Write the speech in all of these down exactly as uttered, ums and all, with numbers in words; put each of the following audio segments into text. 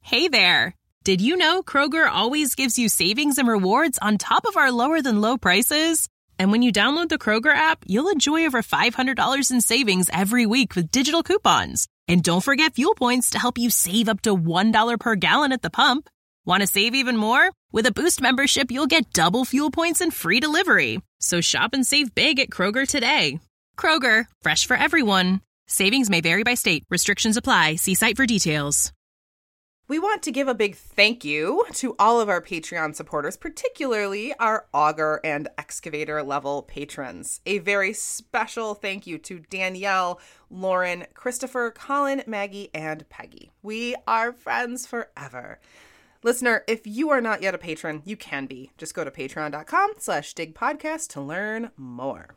Hey there! Did you know Kroger always gives you savings and rewards on top of our lower-than-low prices? And when you download the Kroger app, you'll enjoy over five hundred dollars in savings every week with digital coupons. And don't forget fuel points to help you save up to one dollar per gallon at the pump. Want to save even more? With a Boost membership, you'll get double fuel points and free delivery. So shop and save big at Kroger today. Kroger, fresh for everyone. Savings may vary by state. Restrictions apply. See site for details. We want to give a big thank you to all of our Patreon supporters, particularly our Augur and Excavator level patrons. A very special thank you to Danielle, Lauren, Christopher, Colin, Maggie, and Peggy. We are friends forever. Listener, if you are not yet a patron, you can be. Just go to patreon.com slash digpodcast to learn more.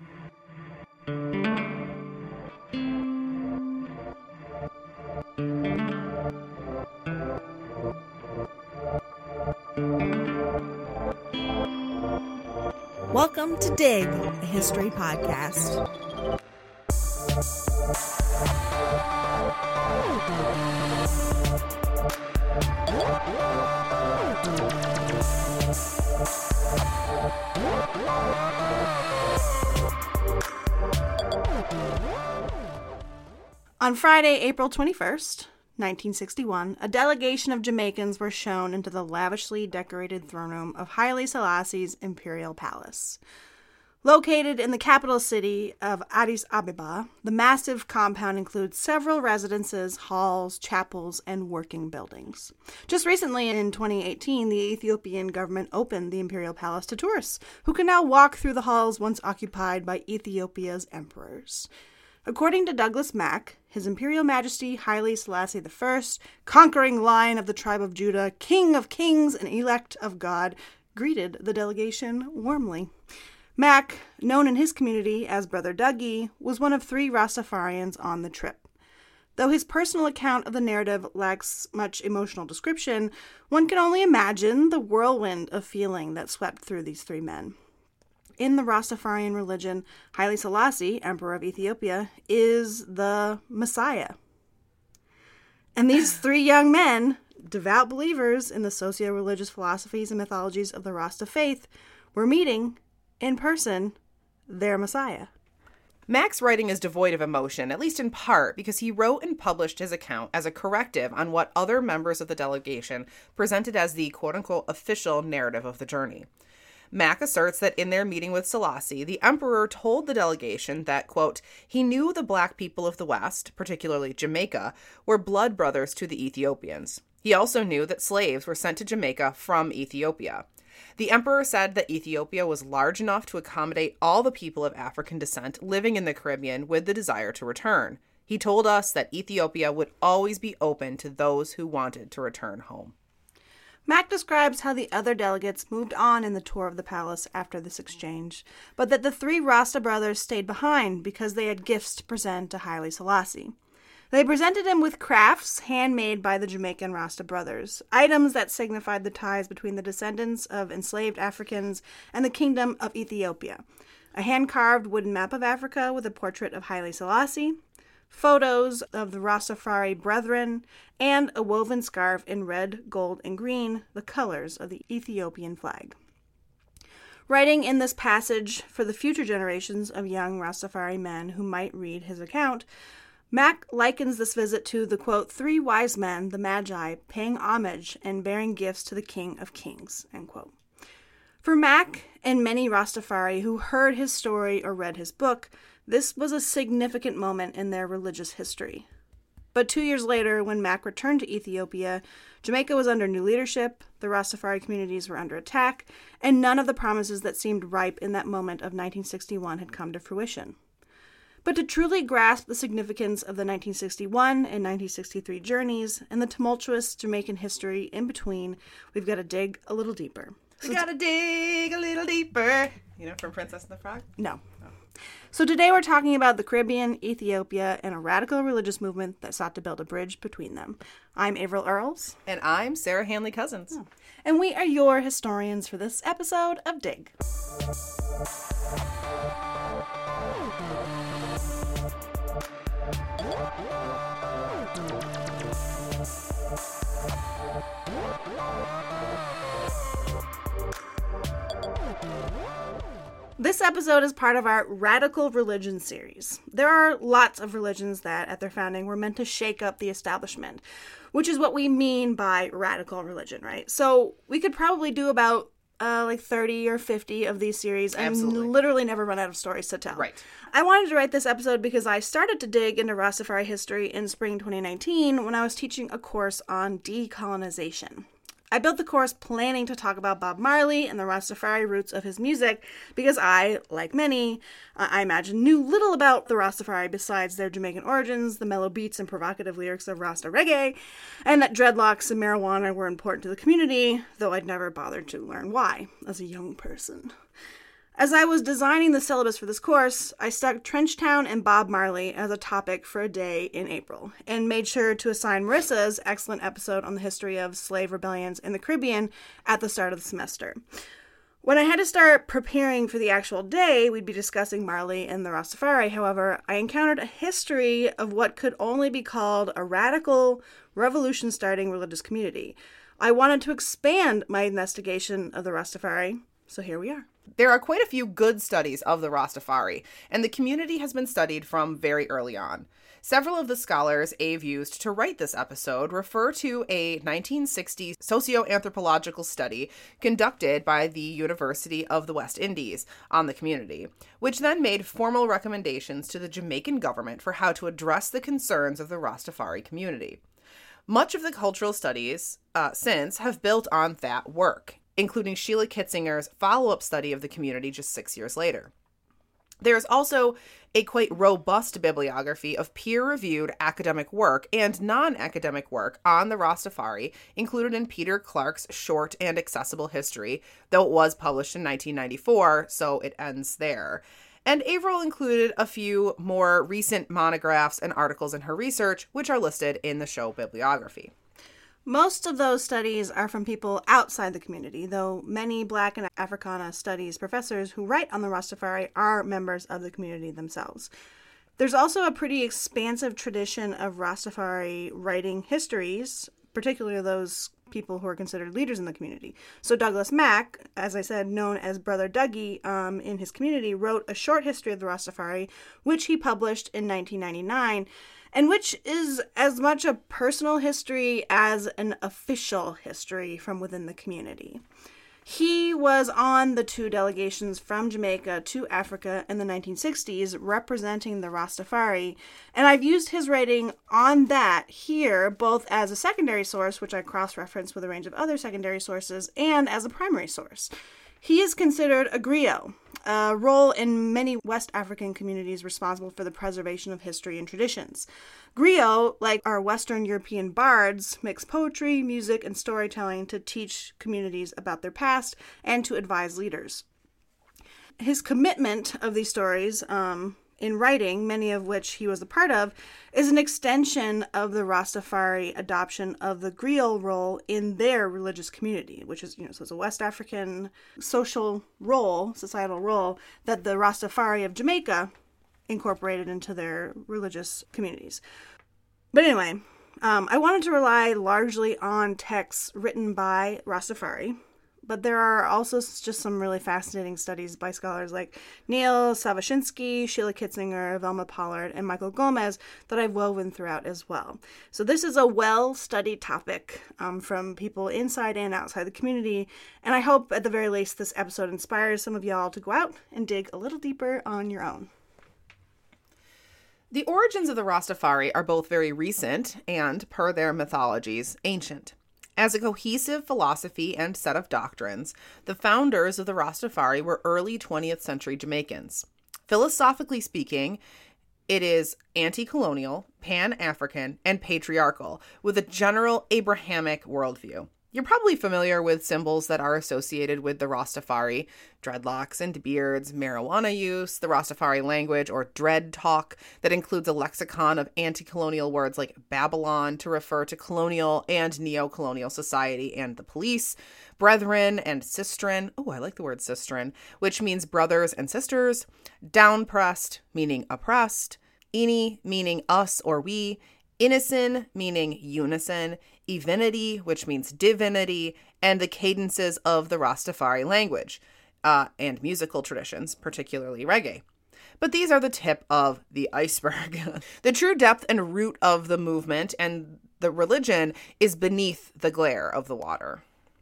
Welcome to Dig, a history podcast. On Friday, April twenty-first, nineteen sixty-one, a delegation of Jamaicans were shown into the lavishly decorated throne room of Haile Selassie's imperial palace. Located in the capital city of Addis Ababa, the massive compound includes several residences, halls, chapels, and working buildings. Just recently, in twenty eighteen, the Ethiopian government opened the imperial palace to tourists, who can now walk through the halls once occupied by Ethiopia's emperors. According to Douglas Mack, His Imperial Majesty Haile Selassie the First, conquering lion of the tribe of Judah, king of kings and elect of God, greeted the delegation warmly. Mack, known in his community as Brother Dougie, was one of three Rastafarians on the trip. Though his personal account of the narrative lacks much emotional description, one can only imagine the whirlwind of feeling that swept through these three men. In the Rastafarian religion, Haile Selassie, Emperor of Ethiopia, is the Messiah. And these three young men, devout believers in the socio-religious philosophies and mythologies of the Rasta faith, were meeting, in person, their Messiah. Mack's writing is devoid of emotion, at least in part, because he wrote and published his account as a corrective on what other members of the delegation presented as the quote-unquote official narrative of the journey. Mack asserts that in their meeting with Selassie, the emperor told the delegation that, quote, he knew the black people of the West, particularly Jamaica, were blood brothers to the Ethiopians. He also knew that slaves were sent to Jamaica from Ethiopia. The emperor said that Ethiopia was large enough to accommodate all the people of African descent living in the Caribbean with the desire to return. He told us that Ethiopia would always be open to those who wanted to return home. Mack describes how the other delegates moved on in the tour of the palace after this exchange, but that the three Rasta brothers stayed behind because they had gifts to present to Haile Selassie. They presented him with crafts handmade by the Jamaican Rasta brothers, items that signified the ties between the descendants of enslaved Africans and the Kingdom of Ethiopia. A hand-carved wooden map of Africa with a portrait of Haile Selassie, photos of the Rastafari Brethren, and a woven scarf in red, gold, and green, the colors of the Ethiopian flag. Writing in this passage for the future generations of young Rastafari men who might read his account, Mack likens this visit to the, quote, three wise men, the Magi, paying homage and bearing gifts to the King of Kings, end quote. For Mack and many Rastafari who heard his story or read his book, this was a significant moment in their religious history. But two years later, when Mack returned to Ethiopia, Jamaica was under new leadership, the Rastafari communities were under attack, and none of the promises that seemed ripe in that moment of nineteen sixty-one had come to fruition. But to truly grasp the significance of the nineteen sixty-one and nineteen sixty-three journeys and the tumultuous Jamaican history in between, we've got to dig a little deeper. We so gotta t- dig a little deeper. You know, from Princess and the Frog? No. Oh. So today we're talking about the Caribbean, Ethiopia, and a radical religious movement that sought to build a bridge between them. I'm Averill Earls. And I'm Sarah Hanley Cousins. Oh. And we are your historians for this episode of Dig. This episode is part of our Radical Religion series. There are lots of religions that, at their founding, were meant to shake up the establishment, which is what we mean by radical religion, right? So we could probably do about uh, like thirty or fifty of these series and Absolutely. literally never run out of stories to tell. Right. I wanted to write this episode because I started to dig into Rastafari history in spring twenty nineteen when I was teaching a course on decolonization. I built the course planning to talk about Bob Marley and the Rastafari roots of his music because I, like many, uh, I imagine, knew little about the Rastafari besides their Jamaican origins, the mellow beats and provocative lyrics of Rasta reggae, and that dreadlocks and marijuana were important to the community, though I'd never bothered to learn why as a young person. As I was designing the syllabus for this course, I stuck Trenchtown and Bob Marley as a topic for a day in April, and made sure to assign Marissa's excellent episode on the history of slave rebellions in the Caribbean at the start of the semester. When I had to start preparing for the actual day, we'd be discussing Marley and the Rastafari, however, I encountered a history of what could only be called a radical, revolution-starting religious community. I wanted to expand my investigation of the Rastafari, so here we are. There are quite a few good studies of the Rastafari, and the community has been studied from very early on. Several of the scholars Ave used to write this episode refer to a nineteen sixty socio-anthropological study conducted by the University of the West Indies on the community, which then made formal recommendations to the Jamaican government for how to address the concerns of the Rastafari community. Much of the cultural studies uh, since have built on that work, including Sheila Kitzinger's follow-up study of the community just six years later. There is also a quite robust bibliography of peer-reviewed academic work and non-academic work on the Rastafari, included in Peter Clark's short and accessible history, though it was published in nineteen ninety-four, so it ends there. And Averill included a few more recent monographs and articles in her research, which are listed in the show bibliography. Most of those studies are from people outside the community, though many Black and Africana studies professors who write on the Rastafari are members of the community themselves. There's also a pretty expansive tradition of Rastafari writing histories, particularly those people who are considered leaders in the community. So Douglas Mack, as I said, known as Brother Dougie um, in his community, wrote a short history of the Rastafari, which he published in nineteen ninety-nine, and which is as much a personal history as an official history from within the community. He was on the two delegations from Jamaica to Africa in the nineteen sixties representing the Rastafari, and I've used his writing on that here both as a secondary source, which I cross-reference with a range of other secondary sources, and as a primary source. He is considered a griot, a role in many West African communities responsible for the preservation of history and traditions. Griot, like our Western European bards, mix poetry, music, and storytelling to teach communities about their past and to advise leaders. His commitment of these stories, um, in writing, many of which he was a part of, is an extension of the Rastafari adoption of the griot role in their religious community, which is, you know, so it's a West African social role, societal role, that the Rastafari of Jamaica incorporated into their religious communities. But anyway, um, I wanted to rely largely on texts written by Rastafari, but there are also just some really fascinating studies by scholars like Neil Savashinsky, Sheila Kitzinger, Velma Pollard, and Michael Gomez that I've woven throughout as well. So this is a well-studied topic um, from people inside and outside the community, and I hope at the very least this episode inspires some of y'all to go out and dig a little deeper on your own. The origins of the Rastafari are both very recent and, per their mythologies, ancient. As a cohesive philosophy and set of doctrines, the founders of the Rastafari were early twentieth century Jamaicans. Philosophically speaking, it is anti-colonial, pan-African, and patriarchal, with a general Abrahamic worldview. You're probably familiar with symbols that are associated with the Rastafari: dreadlocks and beards, marijuana use, the Rastafari language, or dread talk, that includes a lexicon of anti-colonial words like Babylon to refer to colonial and neo-colonial society and the police, brethren and sistren, oh, I like the word sistren, which means brothers and sisters, downpressed, meaning oppressed, ini, meaning us or we, Innocen, meaning unison, evinity, which means divinity, and the cadences of the Rastafari language. uh, and musical traditions, particularly reggae. But these are the tip of the iceberg. The true depth and root of the movement and the religion is beneath the glare of the water.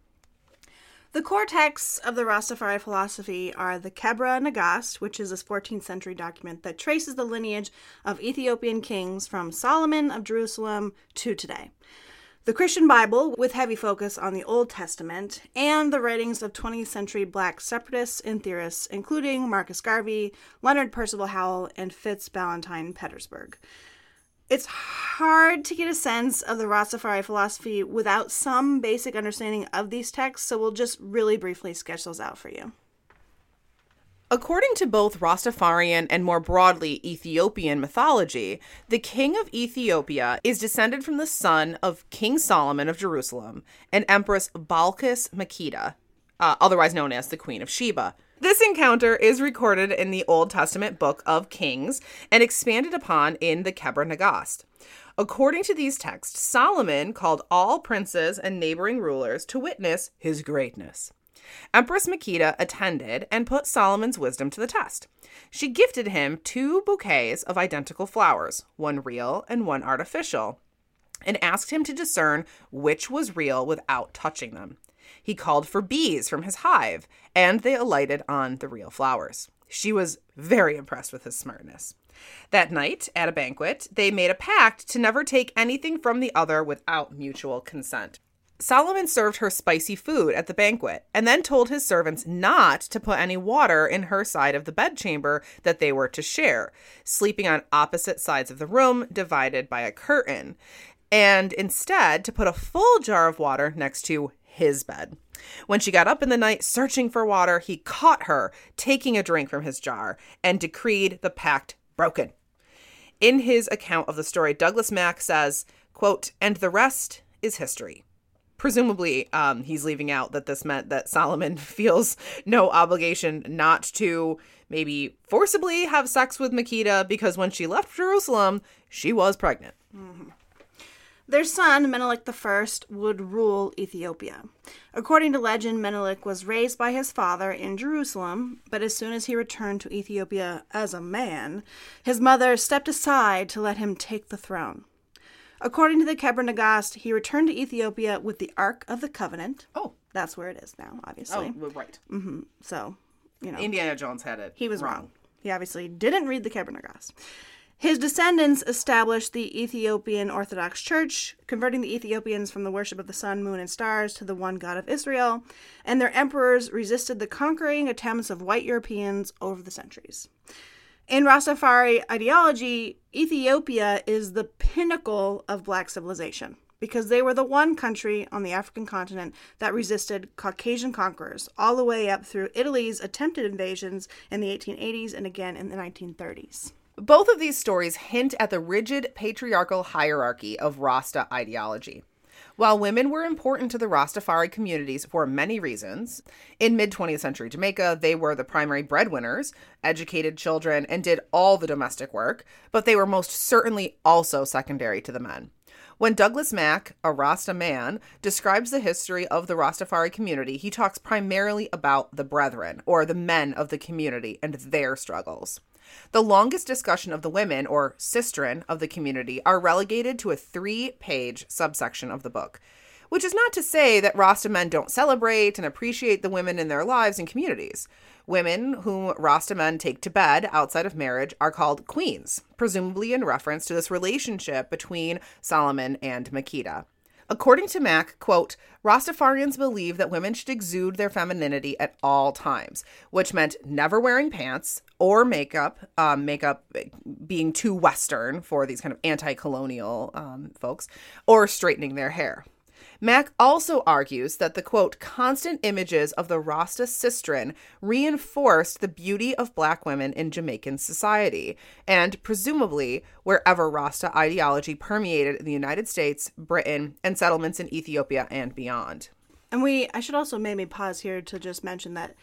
The core texts of the Rastafari philosophy are the Kebra Nagast, which is a fourteenth century document that traces the lineage of Ethiopian kings from Solomon of Jerusalem to today. The Christian Bible, with heavy focus on the Old Testament, and the writings of twentieth century black separatists and theorists, including Marcus Garvey, Leonard Percival Howell, and Fitz Ballantyne Petersburg. It's hard to get a sense of the Rastafari philosophy without some basic understanding of these texts, so we'll just really briefly sketch those out for you. According to both Rastafarian and more broadly Ethiopian mythology, the king of Ethiopia is descended from the son of King Solomon of Jerusalem and Empress Balkis Makeda, uh, otherwise known as the Queen of Sheba. This encounter is recorded in the Old Testament Book of Kings and expanded upon in the Kebra Nagast. According to these texts, Solomon called all princes and neighboring rulers to witness his greatness. Empress Makeda attended and put Solomon's wisdom to the test. She gifted him two bouquets of identical flowers, one real and one artificial, and asked him to discern which was real without touching them. He called for bees from his hive, and they alighted on the real flowers. She was very impressed with his smartness. That night, at a banquet, they made a pact to never take anything from the other without mutual consent. Solomon served her spicy food at the banquet, and then told his servants not to put any water in her side of the bedchamber that they were to share, sleeping on opposite sides of the room, divided by a curtain, and instead to put a full jar of water next to his bed. When she got up in the night searching for water, he caught her taking a drink from his jar and decreed the pact broken. In his account of the story, Douglas Mack says, quote, "And the rest is history." Presumably, um, he's leaving out that this meant that Solomon feels no obligation not to maybe forcibly have sex with Makeda because when she left Jerusalem, she was pregnant. Mm-hmm. Their son, Menelik the First, would rule Ethiopia. According to legend, Menelik was raised by his father in Jerusalem, but as soon as he returned to Ethiopia as a man, his mother stepped aside to let him take the throne. According to the Kebra Nagast, he returned to Ethiopia with the Ark of the Covenant. Oh. That's where it is now, obviously. Oh, right. Mm-hmm. So, you know. Indiana Jones had it He was wrong. wrong. He obviously didn't read the Kebra Nagast. His descendants established the Ethiopian Orthodox Church, converting the Ethiopians from the worship of the sun, moon, and stars to the one God of Israel, and their emperors resisted the conquering attempts of white Europeans over the centuries. In Rastafari ideology, Ethiopia is the pinnacle of black civilization because they were the one country on the African continent that resisted Caucasian conquerors all the way up through Italy's attempted invasions in the eighteen eighties and again in the nineteen thirties. Both of these stories hint at the rigid patriarchal hierarchy of Rasta ideology. While women were important to the Rastafari communities for many reasons, in mid-twentieth century Jamaica, they were the primary breadwinners, educated children, and did all the domestic work, but they were most certainly also secondary to the men. When Douglas Mack, a Rasta man, describes the history of the Rastafari community, he talks primarily about the brethren, or the men of the community, and their struggles. The longest discussion of the women, or sistren, of the community are relegated to a three-page subsection of the book, which is not to say that Rasta men don't celebrate and appreciate the women in their lives and communities. Women whom Rasta men take to bed outside of marriage are called queens, presumably in reference to this relationship between Solomon and Makeda. According to Mack, quote, Rastafarians believe that women should exude their femininity at all times, which meant never wearing pants or makeup, um, makeup being too Western for these kind of anti-colonial um, folks, or straightening their hair. Mack also argues that the, quote, constant images of the Rasta sistren reinforced the beauty of black women in Jamaican society, and presumably wherever Rasta ideology permeated in the United States, Britain, and settlements in Ethiopia and beyond. And we, I should also maybe pause here to just mention that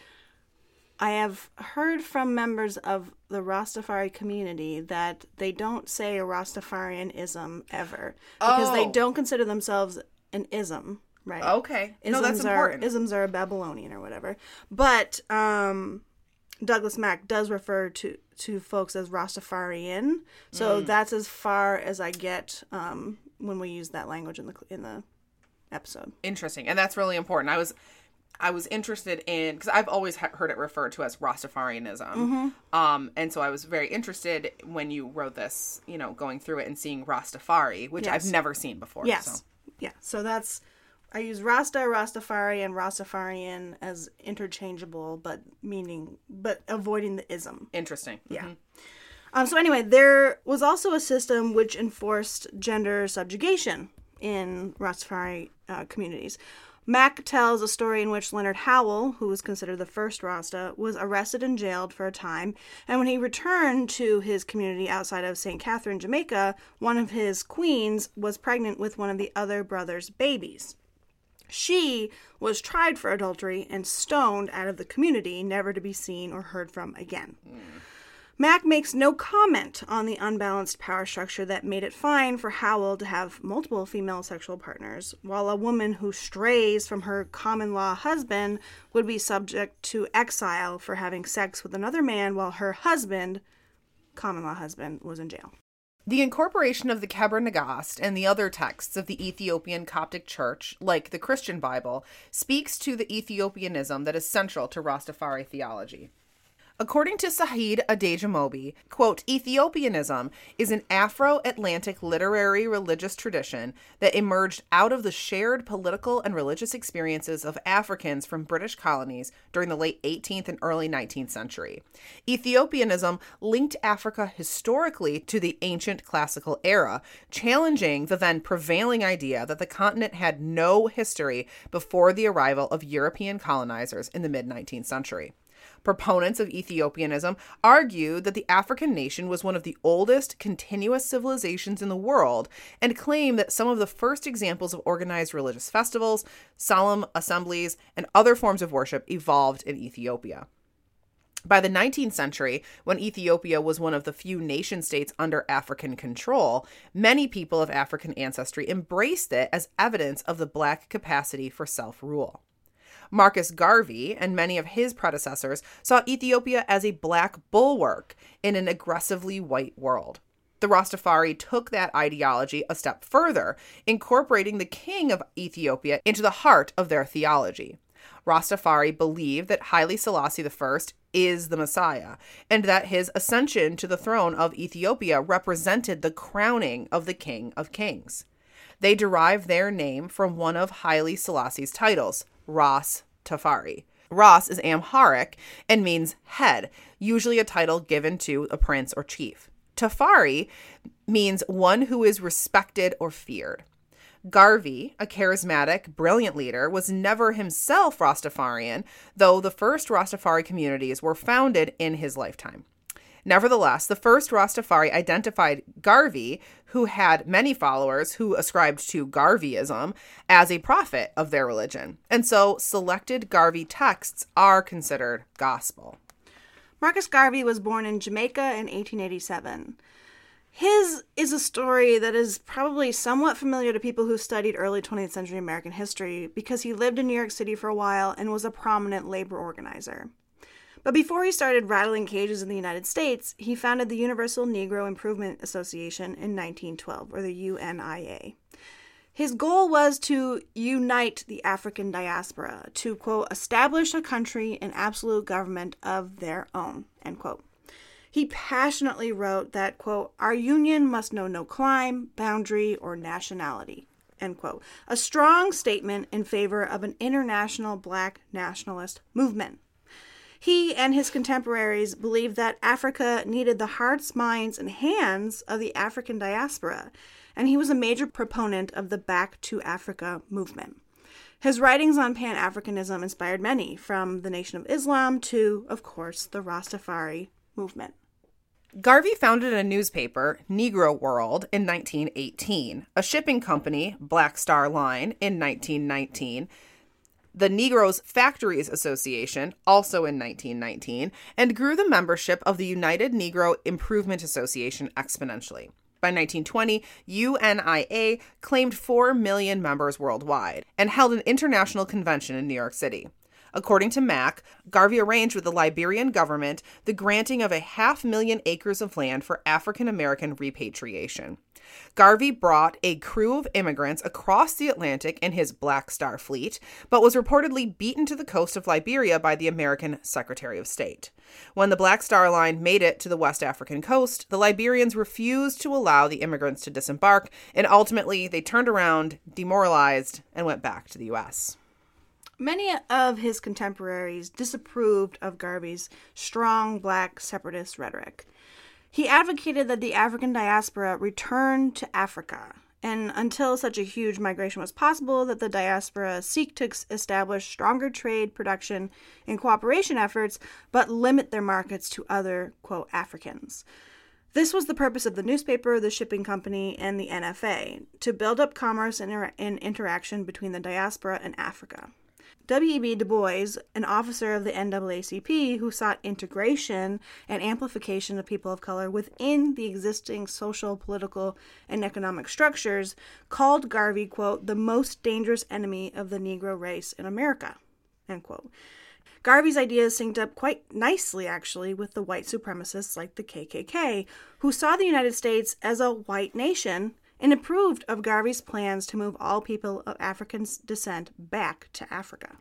I have heard from members of the Rastafari community that they don't say a Rastafarianism ever, because oh. they don't consider themselves an ism, right? Okay. No, that's Isms important. Are, isms are Babylonian or whatever. But um, Douglas Mack does refer to, to folks as Rastafarian. So mm. that's as far as I get um, when we use that language in the in the episode. Interesting. And that's really important. I was I was interested in, because I've always ha- heard it referred to as Rastafarianism. Mm-hmm. Um, and so I was very interested when you wrote this, you know, going through it and seeing Rastafari, which yes. I've never seen before. Yes. So. Yeah. So that's, I use Rasta, Rastafari, and Rastafarian as interchangeable, but meaning, but avoiding the ism. Interesting. Yeah. Mm-hmm. Um, so anyway, there was also a system which enforced gender subjugation in Rastafari uh, communities. Mack tells a story in which Leonard Howell, who was considered the first Rasta, was arrested and jailed for a time, and when he returned to his community outside of Saint Catherine, Jamaica, one of his queens was pregnant with one of the other brothers' babies. She was tried for adultery and stoned out of the community, never to be seen or heard from again. Mm. Mack makes no comment on the unbalanced power structure that made it fine for Howell to have multiple female sexual partners, while a woman who strays from her common-law husband would be subject to exile for having sex with another man while her husband, common-law husband, was in jail. The incorporation of the Kebra Nagast and the other texts of the Ethiopian Coptic Church, like the Christian Bible, speaks to the Ethiopianism that is central to Rastafari theology. According to Saheed Adejumobi, quote, Ethiopianism is an Afro-Atlantic literary religious tradition that emerged out of the shared political and religious experiences of Africans from British colonies during the late eighteenth and early nineteenth century. Ethiopianism linked Africa historically to the ancient classical era, challenging the then prevailing idea that the continent had no history before the arrival of European colonizers in the mid-nineteenth century. Proponents of Ethiopianism argue that the African nation was one of the oldest continuous civilizations in the world and claim that some of the first examples of organized religious festivals, solemn assemblies, and other forms of worship evolved in Ethiopia. By the nineteenth century, when Ethiopia was one of the few nation-states under African control, many people of African ancestry embraced it as evidence of the Black capacity for self-rule. Marcus Garvey and many of his predecessors saw Ethiopia as a Black bulwark in an aggressively white world. The Rastafari took that ideology a step further, incorporating the king of Ethiopia into the heart of their theology. Rastafari believed that Haile Selassie the First is the Messiah, and that his ascension to the throne of Ethiopia represented the crowning of the King of Kings. They derive their name from one of Haile Selassie's titles, Ras Tafari. Ras is Amharic and means head, usually a title given to a prince or chief. Tafari means one who is respected or feared. Garvey, a charismatic, brilliant leader, was never himself Rastafarian, though the first Rastafari communities were founded in his lifetime. Nevertheless, the first Rastafari identified Garvey, who had many followers who ascribed to Garveyism, as a prophet of their religion. And so selected Garvey texts are considered gospel. Marcus Garvey was born in Jamaica in eighteen eighty-seven. His is a story that is probably somewhat familiar to people who studied early twentieth century American history because he lived in New York City for a while and was a prominent labor organizer. But before he started rattling cages in the United States, he founded the Universal Negro Improvement Association in nineteen twelve, or the U N I A. His goal was to unite the African diaspora, to, quote, establish a country and absolute government of their own, end quote. He passionately wrote that, quote, our union must know no clime, boundary, or nationality, end quote. A strong statement in favor of an international Black nationalist movement. He and his contemporaries believed that Africa needed the hearts, minds, and hands of the African diaspora, and he was a major proponent of the Back to Africa movement. His writings on Pan-Africanism inspired many, from the Nation of Islam to, of course, the Rastafari movement. Garvey founded a newspaper, Negro World, in nineteen eighteen, a shipping company, Black Star Line, in nineteen nineteen, the Negroes Factories Association, also in nineteen nineteen, and grew the membership of the United Negro Improvement Association exponentially. By nineteen twenty, U N I A claimed four million members worldwide and held an international convention in New York City. According to Mack, Garvey arranged with the Liberian government the granting of a half million acres of land for African American repatriation. Garvey brought a crew of immigrants across the Atlantic in his Black Star fleet, but was reportedly beaten to the coast of Liberia by the American Secretary of State. When the Black Star Line made it to the West African coast, the Liberians refused to allow the immigrants to disembark, and ultimately they turned around, demoralized, and went back to the U S. Many of his contemporaries disapproved of Garvey's strong black separatist rhetoric. He advocated that the African diaspora return to Africa, and until such a huge migration was possible, that the diaspora seek to establish stronger trade, production, and cooperation efforts, but limit their markets to other, quote, Africans. This was the purpose of the newspaper, the shipping company, and the N F A, to build up commerce and, inter- and interaction between the diaspora and Africa. W E B Du Bois, an officer of the N double A C P who sought integration and amplification of people of color within the existing social, political, and economic structures, called Garvey, quote, the most dangerous enemy of the Negro race in America, end quote. Garvey's ideas synced up quite nicely, actually, with the white supremacists like the K K K, who saw the United States as a white nation and approved of Garvey's plans to move all people of African descent back to Africa.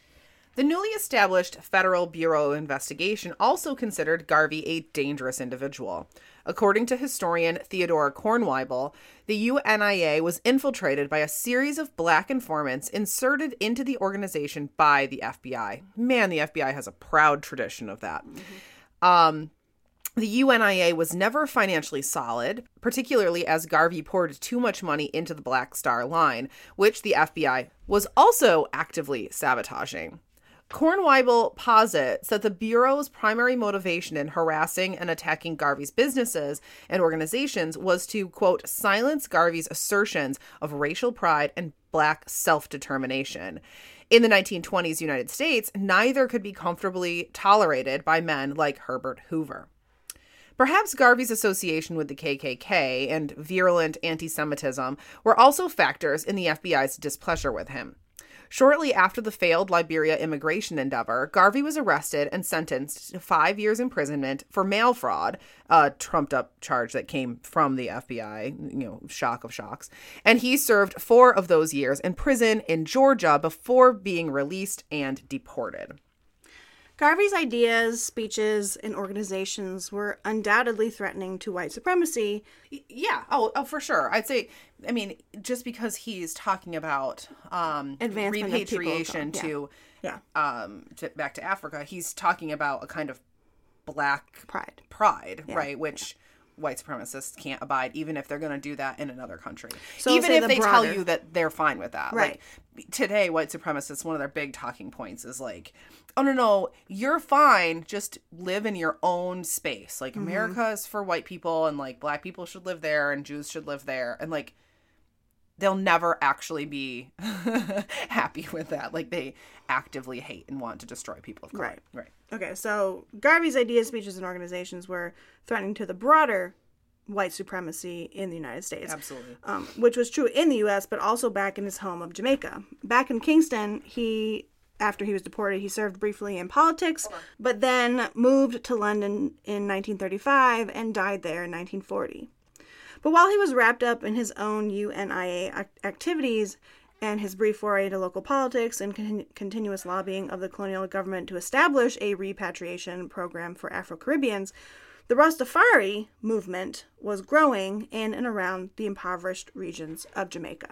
The newly established Federal Bureau of Investigation also considered Garvey a dangerous individual. According to historian Theodore Kornweibel, the U N I A was infiltrated by a series of black informants inserted into the organization by the F B I. Man, the F B I has a proud tradition of that. Mm-hmm. Um... The U N I A was never financially solid, particularly as Garvey poured too much money into the Black Star Line, which the F B I was also actively sabotaging. Kornweibel posits that the Bureau's primary motivation in harassing and attacking Garvey's businesses and organizations was to, quote, silence Garvey's assertions of racial pride and black self-determination. In the nineteen twenties United States, neither could be comfortably tolerated by men like Herbert Hoover. Perhaps Garvey's association with the K K K and virulent anti-Semitism were also factors in the F B I's displeasure with him. Shortly after the failed Liberia immigration endeavor, Garvey was arrested and sentenced to five years imprisonment for mail fraud, a trumped-up charge that came from the F B I, you know, shock of shocks. And he served four of those years in prison in Georgia before being released and deported. Garvey's ideas, speeches, and organizations were undoubtedly threatening to white supremacy. Yeah, oh, oh, for sure. I'd say, I mean, just because he's talking about um, repatriation yeah. to, yeah. Um, to back to Africa, he's talking about a kind of black pride, pride, yeah. right? Which yeah. white supremacists can't abide, even if they're going to do that in another country. So even if the they broader... tell you that they're fine with that. Right. Like, today, white supremacists, one of their big talking points is like, oh, no, no, you're fine. Just live in your own space. Like, mm-hmm. America is for white people, and, like, black people should live there, and Jews should live there. And, like, they'll never actually be happy with that. Like, they actively hate and want to destroy people of color. Right. Right. Okay, so Garvey's ideas, speeches, and organizations were threatening to the broader white supremacy in the United States. Absolutely. Um, which was true in the U S, but also back in his home of Jamaica. Back in Kingston, he... After he was deported, he served briefly in politics, but then moved to London in nineteen thirty-five and died there in nineteen forty. But while he was wrapped up in his own U N I A activities and his brief foray into local politics and con- continuous lobbying of the colonial government to establish a repatriation program for Afro-Caribbeans, the Rastafari movement was growing in and around the impoverished regions of Jamaica.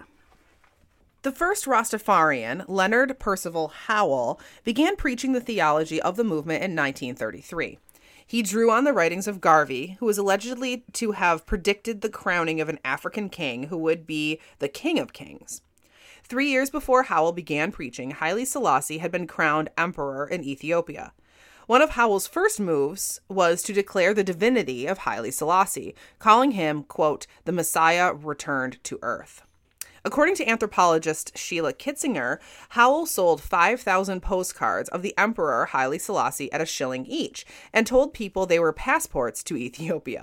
The first Rastafarian, Leonard Percival Howell, began preaching the theology of the movement in nineteen thirty-three. He drew on the writings of Garvey, who was allegedly to have predicted the crowning of an African king who would be the King of Kings. Three years before Howell began preaching, Haile Selassie had been crowned emperor in Ethiopia. One of Howell's first moves was to declare the divinity of Haile Selassie, calling him, quote, the Messiah returned to earth. According to anthropologist Sheila Kitzinger, Howell sold five thousand postcards of the Emperor Haile Selassie at a shilling each and told people they were passports to Ethiopia.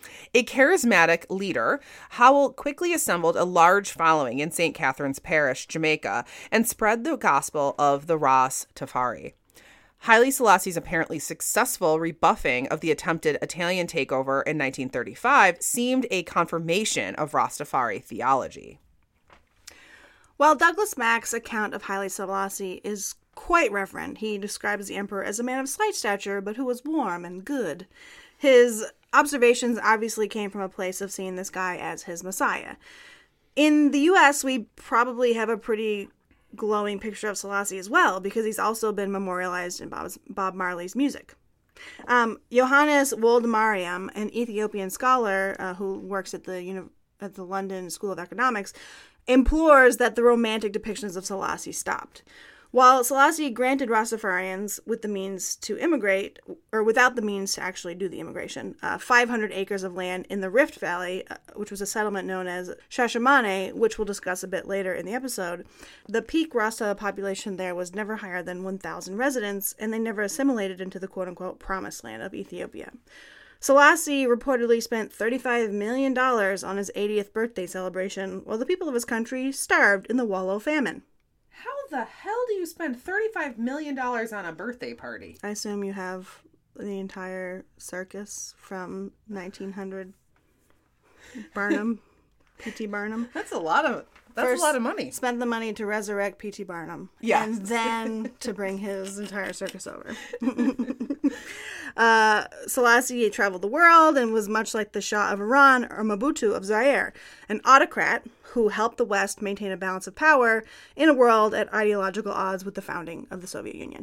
A charismatic leader, Howell quickly assembled a large following in Saint Catherine's Parish, Jamaica, and spread the gospel of the Ras Tafari. Haile Selassie's apparently successful rebuffing of the attempted Italian takeover in nineteen thirty-five seemed a confirmation of Rastafari theology. While Douglas Mack's account of Haile Selassie is quite reverent, he describes the emperor as a man of slight stature, but who was warm and good. His observations obviously came from a place of seeing this guy as his messiah. In the U S, we probably have a pretty glowing picture of Selassie as well, because he's also been memorialized in Bob's, Bob Marley's music. Um, Johannes Woldemariam, an Ethiopian scholar uh, who works at the uni- at the London School of Economics, implores that the romantic depictions of Selassie stopped. While Selassie granted Rastafarians with the means to immigrate, or without the means to actually do the immigration, uh, five hundred acres of land in the Rift Valley, uh, which was a settlement known as Shashamane, which we'll discuss a bit later in the episode, the peak Rasta population there was never higher than one thousand residents, and they never assimilated into the quote-unquote promised land of Ethiopia. Selassie reportedly spent thirty-five million dollars on his eightieth birthday celebration, while the people of his country starved in the Wallow famine. How the hell do you spend thirty-five million dollars on a birthday party? I assume you have the entire circus from nineteen hundred Barnum, P T Barnum. That's a lot of that's First, a lot of money. Spend the money to resurrect P T Barnum. Yeah. And then to bring his entire circus over. uh, Selassie traveled the world and was much like the Shah of Iran or Mobutu of Zaire, an autocrat who helped the West maintain a balance of power in a world at ideological odds with the founding of the Soviet Union.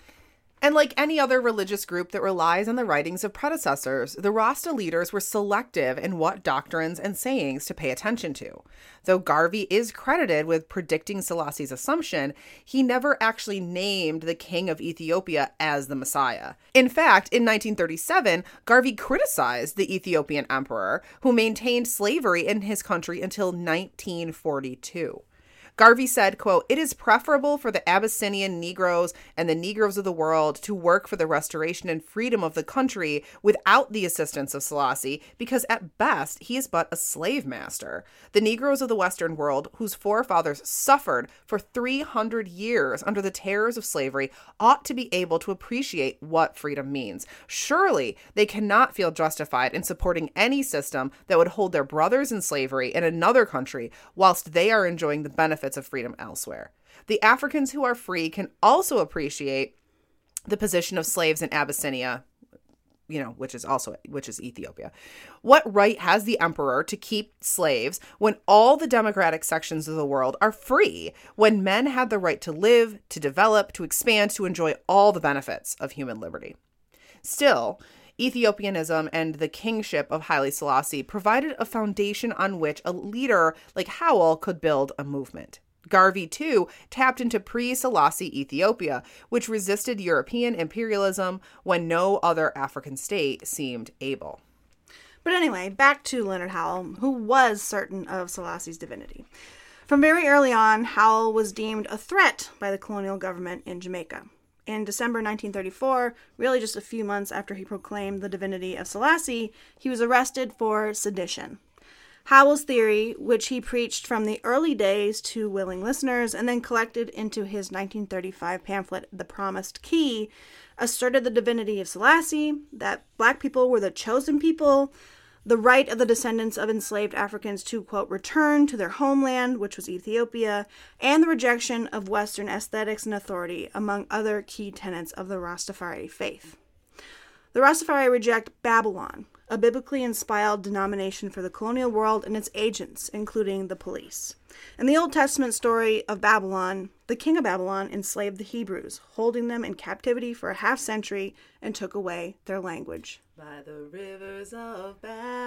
And like any other religious group that relies on the writings of predecessors, the Rasta leaders were selective in what doctrines and sayings to pay attention to. Though Garvey is credited with predicting Selassie's assumption, he never actually named the king of Ethiopia as the Messiah. In fact, in nineteen thirty-seven, Garvey criticized the Ethiopian emperor, who maintained slavery in his country until nineteen forty-two. Garvey said, quote, "It is preferable for the Abyssinian Negroes and the Negroes of the world to work for the restoration and freedom of the country without the assistance of Selassie, because at best he is but a slave master. The Negroes of the Western world, whose forefathers suffered for three hundred years under the terrors of slavery, ought to be able to appreciate what freedom means. Surely they cannot feel justified in supporting any system that would hold their brothers in slavery in another country whilst they are enjoying the benefits of freedom elsewhere. The Africans who are free can also appreciate the position of slaves in Abyssinia, you know, which is also, which is Ethiopia. What right has the emperor to keep slaves when all the democratic sections of the world are free, when men had the right to live, to develop, to expand, to enjoy all the benefits of human liberty? Still, Ethiopianism and the kingship of Haile Selassie provided a foundation on which a leader like Howell could build a movement. Garvey, too, tapped into pre-Selassie Ethiopia, which resisted European imperialism when no other African state seemed able. But anyway, back to Leonard Howell, who was certain of Selassie's divinity. From very early on, Howell was deemed a threat by the colonial government in Jamaica. In December nineteen thirty-four, really just a few months after he proclaimed the divinity of Selassie, he was arrested for sedition. Howell's theory, which he preached from the early days to willing listeners and then collected into his nineteen thirty-five pamphlet, The Promised Key, asserted the divinity of Selassie, that black people were the chosen people, the right of the descendants of enslaved Africans to, quote, return to their homeland, which was Ethiopia, and the rejection of Western aesthetics and authority, among other key tenets of the Rastafari faith. The Rastafari reject Babylon, a biblically inspired denomination for the colonial world and its agents, including the police. In the Old Testament story of Babylon, the king of Babylon enslaved the Hebrews, holding them in captivity for a half century and took away their language. By the rivers of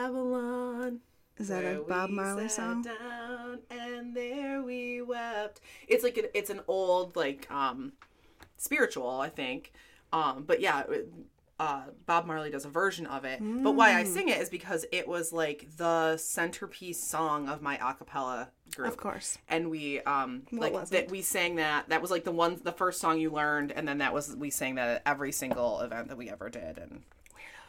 Babylon. Is that a Bob Marley song? Down and there we wept. It's like an, it's an old like um spiritual, I think. Um, but yeah. It, Uh, Bob Marley does a version of it. Mm. But why I sing it is because it was like the centerpiece song of my a cappella group. Of course. And we um what like that we sang that. That was like the one the first song you learned, and then that was we sang that at every single event that we ever did. And weirdos.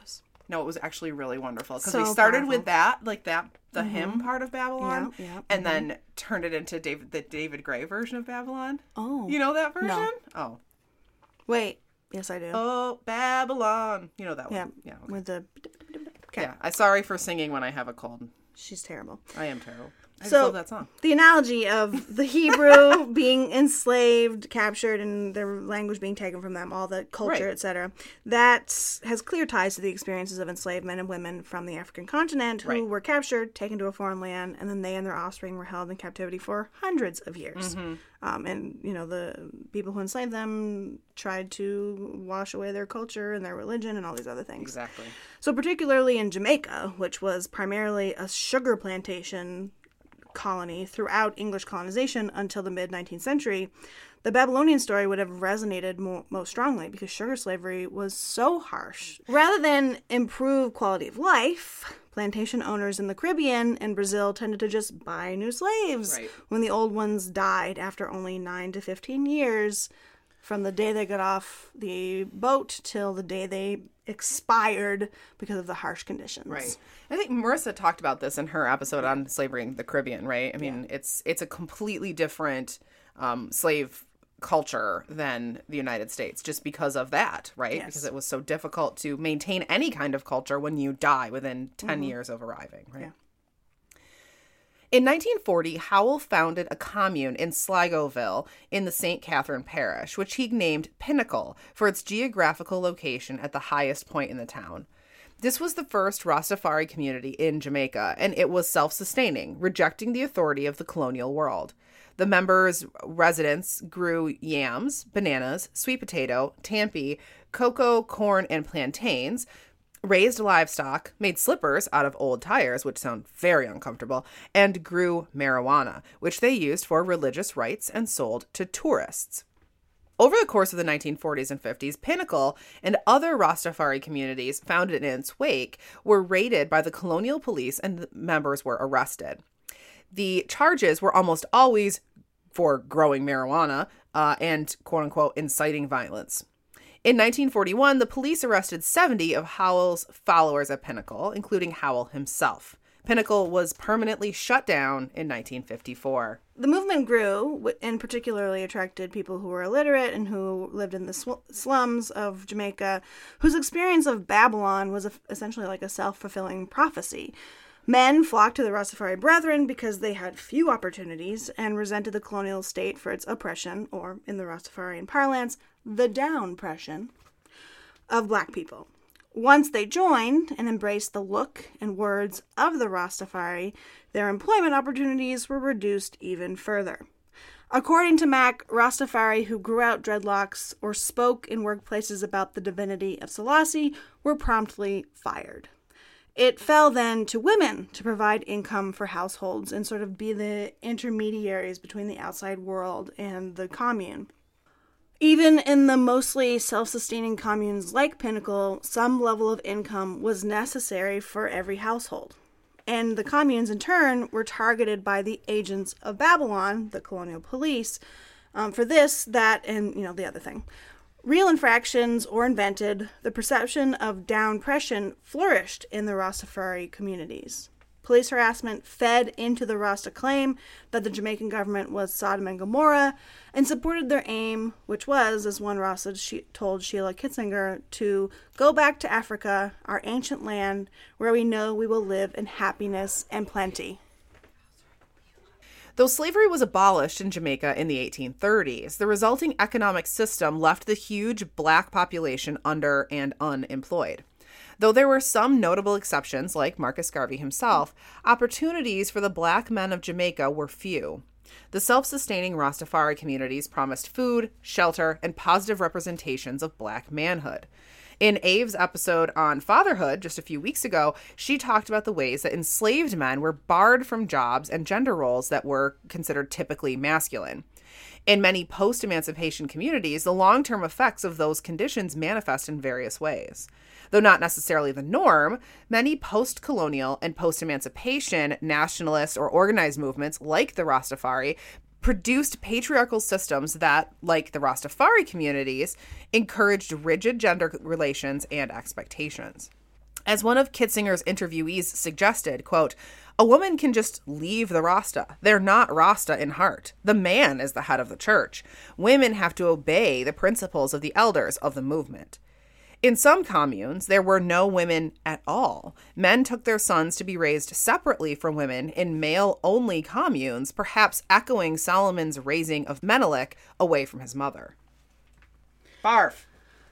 No, it was actually really wonderful because So we started powerful. with that, like that, the hymn part of Babylon, Yeah, yeah, and then turned it into David, the David Gray version of Babylon. Oh. You know that version? No. Oh. Wait. Yes, I do. Oh, Babylon. You know that yeah. one. Yeah. Okay. With the... Okay. Yeah. I'm sorry for singing when I have a cold. She's terrible. I am terrible. I just So- love that song. The analogy of the Hebrew being enslaved, captured, and their language being taken from them, all the culture, Right. et cetera, that has clear ties to the experiences of enslaved men and women from the African continent who Right. were captured, taken to a foreign land, and then they and their offspring were held in captivity for hundreds of years. Mm-hmm. Um, and, you know, the people who enslaved them tried to wash away their culture and their religion and all these other things. Exactly. So particularly in Jamaica, which was primarily a sugar plantation colony throughout English colonization until the mid-nineteenth century, the Babylonian story would have resonated mo- most strongly because sugar slavery was so harsh. Rather than improve quality of life, plantation owners in the Caribbean and Brazil tended to just buy new slaves Right. when the old ones died after only nine to fifteen years from the day they got off the boat till the day they expired because of the harsh conditions. Right. I think Marissa talked about this in her episode on slavery in the Caribbean, right? I mean, it's it's a completely different um, slave culture than the United States just because of that, right? Yes. Because it was so difficult to maintain any kind of culture when you die within ten years of arriving, right? Yeah. In nineteen forty, Howell founded a commune in Sligoville in the Saint Catherine Parish, which he named Pinnacle for its geographical location at the highest point in the town. This was the first Rastafari community in Jamaica, and it was self-sustaining, rejecting the authority of the colonial world. The members' residents grew yams, bananas, sweet potato, tampi, cocoa, corn, and plantains, raised livestock, made slippers out of old tires, which sound very uncomfortable, and grew marijuana, which they used for religious rites and sold to tourists. Over the course of the nineteen forties and fifties, Pinnacle and other Rastafari communities founded in its wake were raided by the colonial police and the members were arrested. The charges were almost always for growing marijuana uh, and, quote-unquote, inciting violence. In nineteen forty-one, the police arrested seventy of Howell's followers at Pinnacle, including Howell himself. Pinnacle was permanently shut down in nineteen fifty-four. The movement grew and particularly attracted people who were illiterate and who lived in the sw- slums of Jamaica, whose experience of Babylon was a, essentially like a self-fulfilling prophecy. Men flocked to the Rastafari Brethren because they had few opportunities and resented the colonial state for its oppression, or in the Rastafarian parlance, the downpression of black people. Once they joined and embraced the look and words of the Rastafari, their employment opportunities were reduced even further. According to Mack, Rastafari who grew out dreadlocks or spoke in workplaces about the divinity of Selassie were promptly fired. It fell then to women to provide income for households and sort of be the intermediaries between the outside world and the commune. Even in the mostly self-sustaining communes like Pinnacle, some level of income was necessary for every household. And the communes, in turn, were targeted by the agents of Babylon, the colonial police, um, for this, that, and, you know, the other thing. Real infractions or invented, the perception of downpression flourished in the Rastafari communities. Police harassment fed into the Rasta claim that the Jamaican government was Sodom and Gomorrah and supported their aim, which was, as one Rasta she- told Sheila Kitzinger, to go back to Africa, our ancient land, where we know we will live in happiness and plenty. Though slavery was abolished in Jamaica in the eighteen thirties, the resulting economic system left the huge black population under and unemployed. Though there were some notable exceptions, like Marcus Garvey himself, opportunities for the black men of Jamaica were few. The self-sustaining Rastafari communities promised food, shelter, and positive representations of black manhood. In Ave's episode on fatherhood just a few weeks ago, she talked about the ways that enslaved men were barred from jobs and gender roles that were considered typically masculine. In many post-emancipation communities, the long-term effects of those conditions manifest in various ways. Though not necessarily the norm, many post-colonial and post-emancipation nationalist or organized movements like the Rastafari produced patriarchal systems that, like the Rastafari communities, encouraged rigid gender relations and expectations. As one of Kitzinger's interviewees suggested, quote, "A woman can just leave the Rasta. They're not Rasta in heart. The man is the head of the church. Women have to obey the principles of the elders of the movement." In some communes, there were no women at all. Men took their sons to be raised separately from women in male-only communes, perhaps echoing Solomon's raising of Menelik away from his mother. Barf.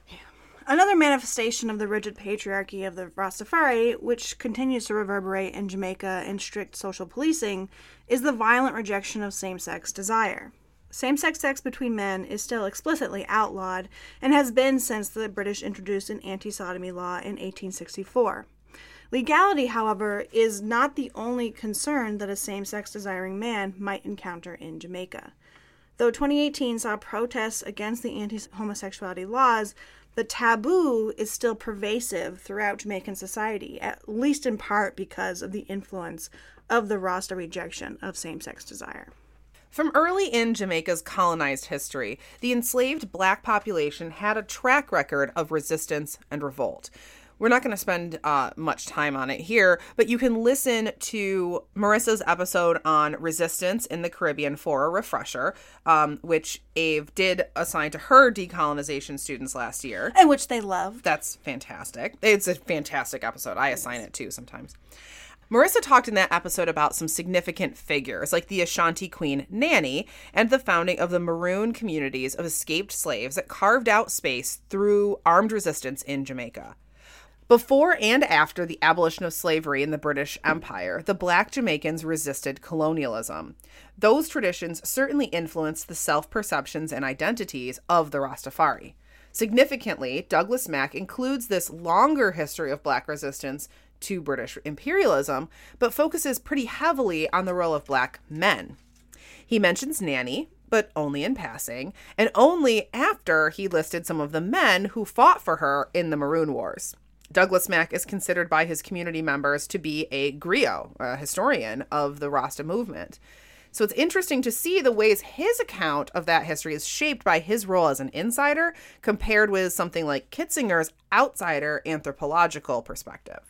Another manifestation of the rigid patriarchy of the Rastafari, which continues to reverberate in Jamaica in strict social policing, is the violent rejection of same-sex desire. Same-sex sex between men is still explicitly outlawed and has been since the British introduced an anti-sodomy law in eighteen sixty-four. Legality, however, is not the only concern that a same-sex desiring man might encounter in Jamaica. Though twenty eighteen saw protests against the anti-homosexuality laws, the taboo is still pervasive throughout Jamaican society, at least in part because of the influence of the Rasta rejection of same-sex desire. From early in Jamaica's colonized history, the enslaved black population had a track record of resistance and revolt. We're not going to spend uh, much time on it here, but you can listen to Marissa's episode on resistance in the Caribbean for a refresher, um, which Ave did assign to her decolonization students last year. And which they loved. That's fantastic. It's a fantastic episode. I assign it too sometimes. Marissa talked in that episode about some significant figures, like the Ashanti Queen Nanny and the founding of the maroon communities of escaped slaves that carved out space through armed resistance in Jamaica. Before and after the abolition of slavery in the British Empire, the Black Jamaicans resisted colonialism. Those traditions certainly influenced the self-perceptions and identities of the Rastafari. Significantly, Douglas Mack includes this longer history of Black resistance to British imperialism, but focuses pretty heavily on the role of Black men. He mentions Nanny, but only in passing, and only after he listed some of the men who fought for her in the Maroon Wars. Douglas Mack is considered by his community members to be a griot, a historian of the Rasta movement. So it's interesting to see the ways his account of that history is shaped by his role as an insider compared with something like Kitzinger's outsider anthropological perspective.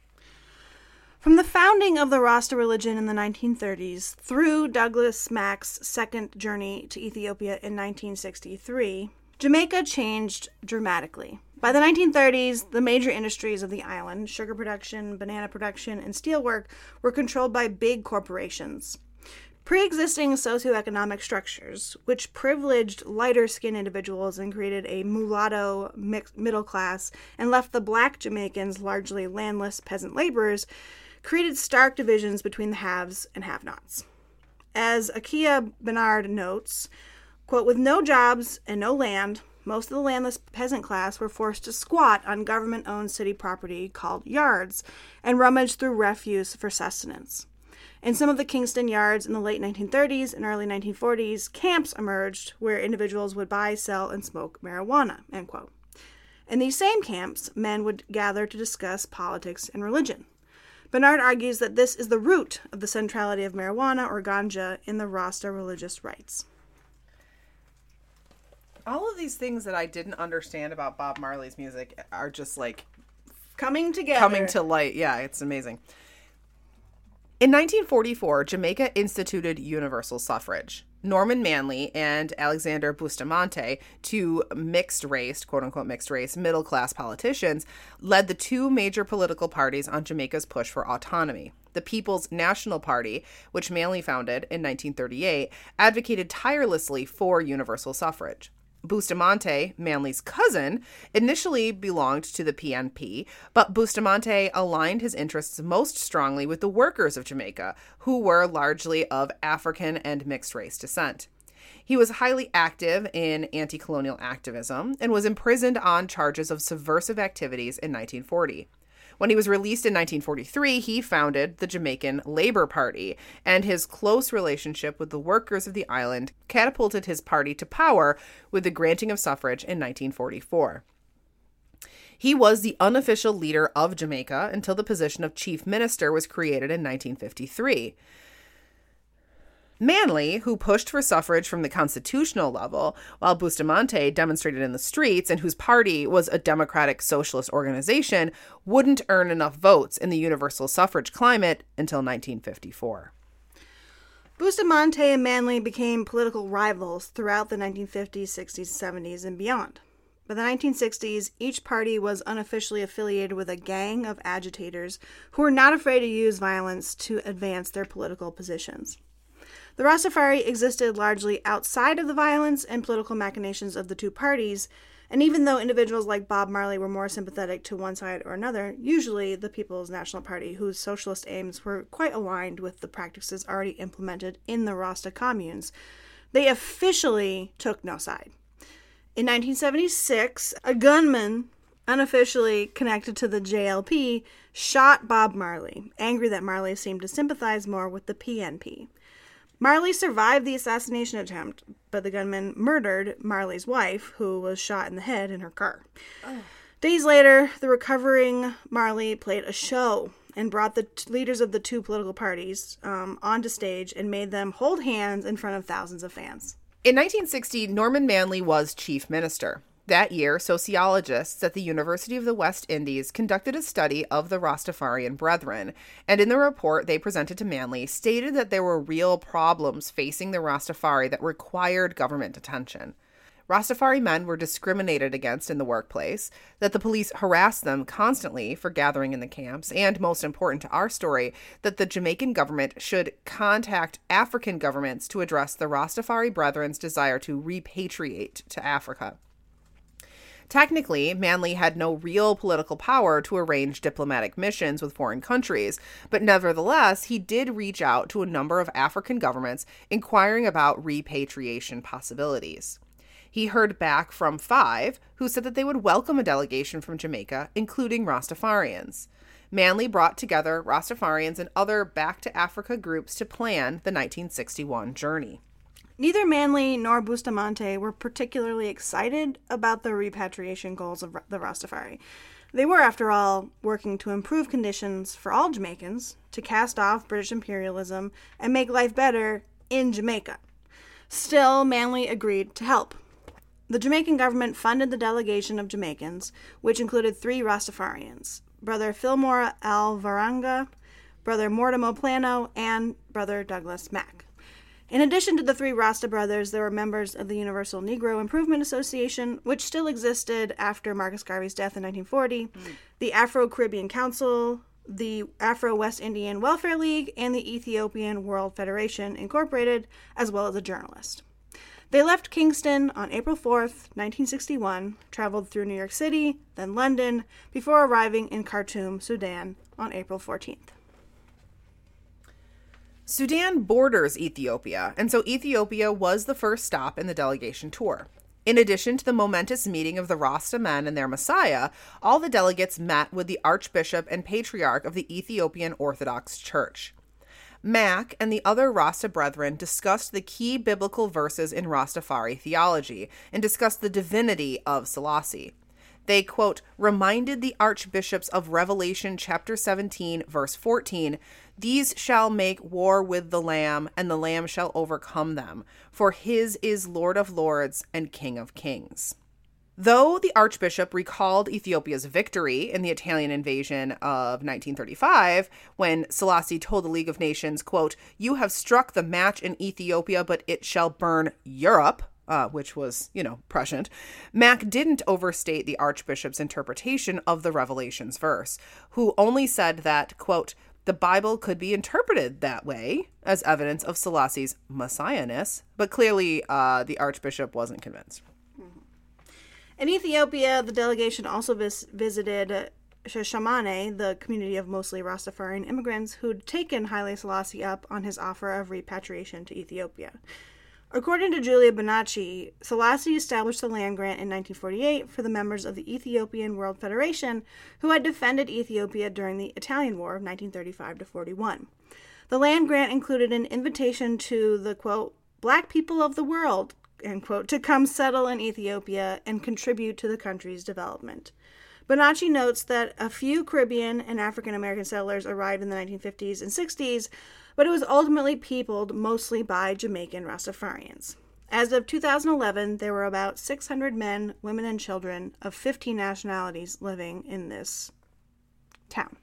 From the founding of the Rasta religion in the nineteen thirties through Douglas Mack's second journey to Ethiopia in nineteen sixty-three, Jamaica changed dramatically. By the nineteen thirties, the major industries of the island, sugar production, banana production, and steelwork, were controlled by big corporations. Pre-existing socioeconomic structures, which privileged lighter-skinned individuals and created a mulatto mixed middle class and left the Black Jamaicans largely landless peasant laborers, created stark divisions between the haves and have-nots. As Akia Bernard notes, quote, "With no jobs and no land, most of the landless peasant class were forced to squat on government-owned city property called yards and rummage through refuse for sustenance. In some of the Kingston yards in the late nineteen thirties and early nineteen forties, camps emerged where individuals would buy, sell, and smoke marijuana," end quote. In these same camps, men would gather to discuss politics and religion. Bernard argues that this is the root of the centrality of marijuana or ganja in the Rasta religious rites. All of these things that I didn't understand about Bob Marley's music are just like Coming together. coming to light. Yeah, it's amazing. In nineteen forty-four, Jamaica instituted universal suffrage. Norman Manley and Alexander Bustamante, two mixed-race, quote-unquote mixed-race, middle-class politicians, led the two major political parties on Jamaica's push for autonomy. The People's National Party, which Manley founded in nineteen thirty-eight, advocated tirelessly for universal suffrage. Bustamante, Manley's cousin, initially belonged to the P N P, but Bustamante aligned his interests most strongly with the workers of Jamaica, who were largely of African and mixed-race descent. He was highly active in anti-colonial activism and was imprisoned on charges of subversive activities in nineteen forty. When he was released in nineteen forty-three, he founded the Jamaican Labour Party, and his close relationship with the workers of the island catapulted his party to power with the granting of suffrage in nineteen forty-four. He was the unofficial leader of Jamaica until the position of chief minister was created in nineteen fifty-three. Manly, who pushed for suffrage from the constitutional level, while Bustamante demonstrated in the streets and whose party was a democratic socialist organization, wouldn't earn enough votes in the universal suffrage climate until nineteen fifty-four. Bustamante and Manly became political rivals throughout the nineteen fifties, sixties, seventies, and beyond. By the nineteen sixties, each party was unofficially affiliated with a gang of agitators who were not afraid to use violence to advance their political positions. The Rastafari existed largely outside of the violence and political machinations of the two parties, and even though individuals like Bob Marley were more sympathetic to one side or another, usually the People's National Party, whose socialist aims were quite aligned with the practices already implemented in the Rasta communes, they officially took no side. In nineteen seventy-six, a gunman, unofficially connected to the J L P, shot Bob Marley, angry that Marley seemed to sympathize more with the P N P. Marley survived the assassination attempt, but the gunman murdered Marley's wife, who was shot in the head in her car. Oh. Days later, the recovering Marley played a show and brought the t- leaders of the two political parties um, onto stage and made them hold hands in front of thousands of fans. In nineteen sixty, Norman Manley was chief minister. That year, sociologists at the University of the West Indies conducted a study of the Rastafarian Brethren, and in the report they presented to Manley stated that there were real problems facing the Rastafari that required government attention. Rastafari men were discriminated against in the workplace, that the police harassed them constantly for gathering in the camps, and, most important to our story, that the Jamaican government should contact African governments to address the Rastafari Brethren's desire to repatriate to Africa. Technically, Manley had no real political power to arrange diplomatic missions with foreign countries, but nevertheless, he did reach out to a number of African governments inquiring about repatriation possibilities. He heard back from five, who said that they would welcome a delegation from Jamaica, including Rastafarians. Manley brought together Rastafarians and other Back to Africa groups to plan the nineteen sixty-one journey. Neither Manley nor Bustamante were particularly excited about the repatriation goals of the Rastafari. They were, after all, working to improve conditions for all Jamaicans, to cast off British imperialism, and make life better in Jamaica. Still, Manley agreed to help. The Jamaican government funded the delegation of Jamaicans, which included three Rastafarians, Brother Fillmore Alvarenga, Brother Mortimer Plano, and Brother Douglas Mack. In addition to the three Rasta brothers, there were members of the Universal Negro Improvement Association, which still existed after Marcus Garvey's death in nineteen forty, mm. the Afro-Caribbean Council, the Afro-West Indian Welfare League, and the Ethiopian World Federation, Incorporated, as well as a journalist. They left Kingston on April fourth, nineteen sixty-one, traveled through New York City, then London, before arriving in Khartoum, Sudan, on April fourteenth. Sudan borders Ethiopia, and so Ethiopia was the first stop in the delegation tour. In addition to the momentous meeting of the Rasta men and their Messiah, all the delegates met with the Archbishop and Patriarch of the Ethiopian Orthodox Church. Mack and the other Rasta brethren discussed the key biblical verses in Rastafari theology and discussed the divinity of Selassie. They, quote, reminded the archbishops of Revelation chapter seventeen, verse fourteen, these shall make war with the Lamb, and the Lamb shall overcome them, for his is Lord of lords and King of kings. Though the archbishop recalled Ethiopia's victory in the Italian invasion of nineteen thirty-five, when Selassie told the League of Nations, quote, you have struck the match in Ethiopia, but it shall burn Europe, Uh, which was, you know, prescient, Mack didn't overstate the archbishop's interpretation of the Revelations verse, who only said that, quote, the Bible could be interpreted that way as evidence of Selassie's messiahness, but clearly uh, the archbishop wasn't convinced. In Ethiopia, the delegation also vis- visited Shashamane, the community of mostly Rastafarian immigrants who'd taken Haile Selassie up on his offer of repatriation to Ethiopia. According to Julia Bonacci, Selassie established the land grant in nineteen forty-eight for the members of the Ethiopian World Federation who had defended Ethiopia during the Italian War of nineteen thirty-five to forty-one. The land grant included an invitation to the, quote, black people of the world, end quote, to come settle in Ethiopia and contribute to the country's development. Bonacci notes that a few Caribbean and African American settlers arrived in the nineteen fifties and sixties, but it was ultimately peopled mostly by Jamaican Rastafarians. As of two thousand eleven, there were about six hundred men, women, and children of fifteen nationalities living in this town.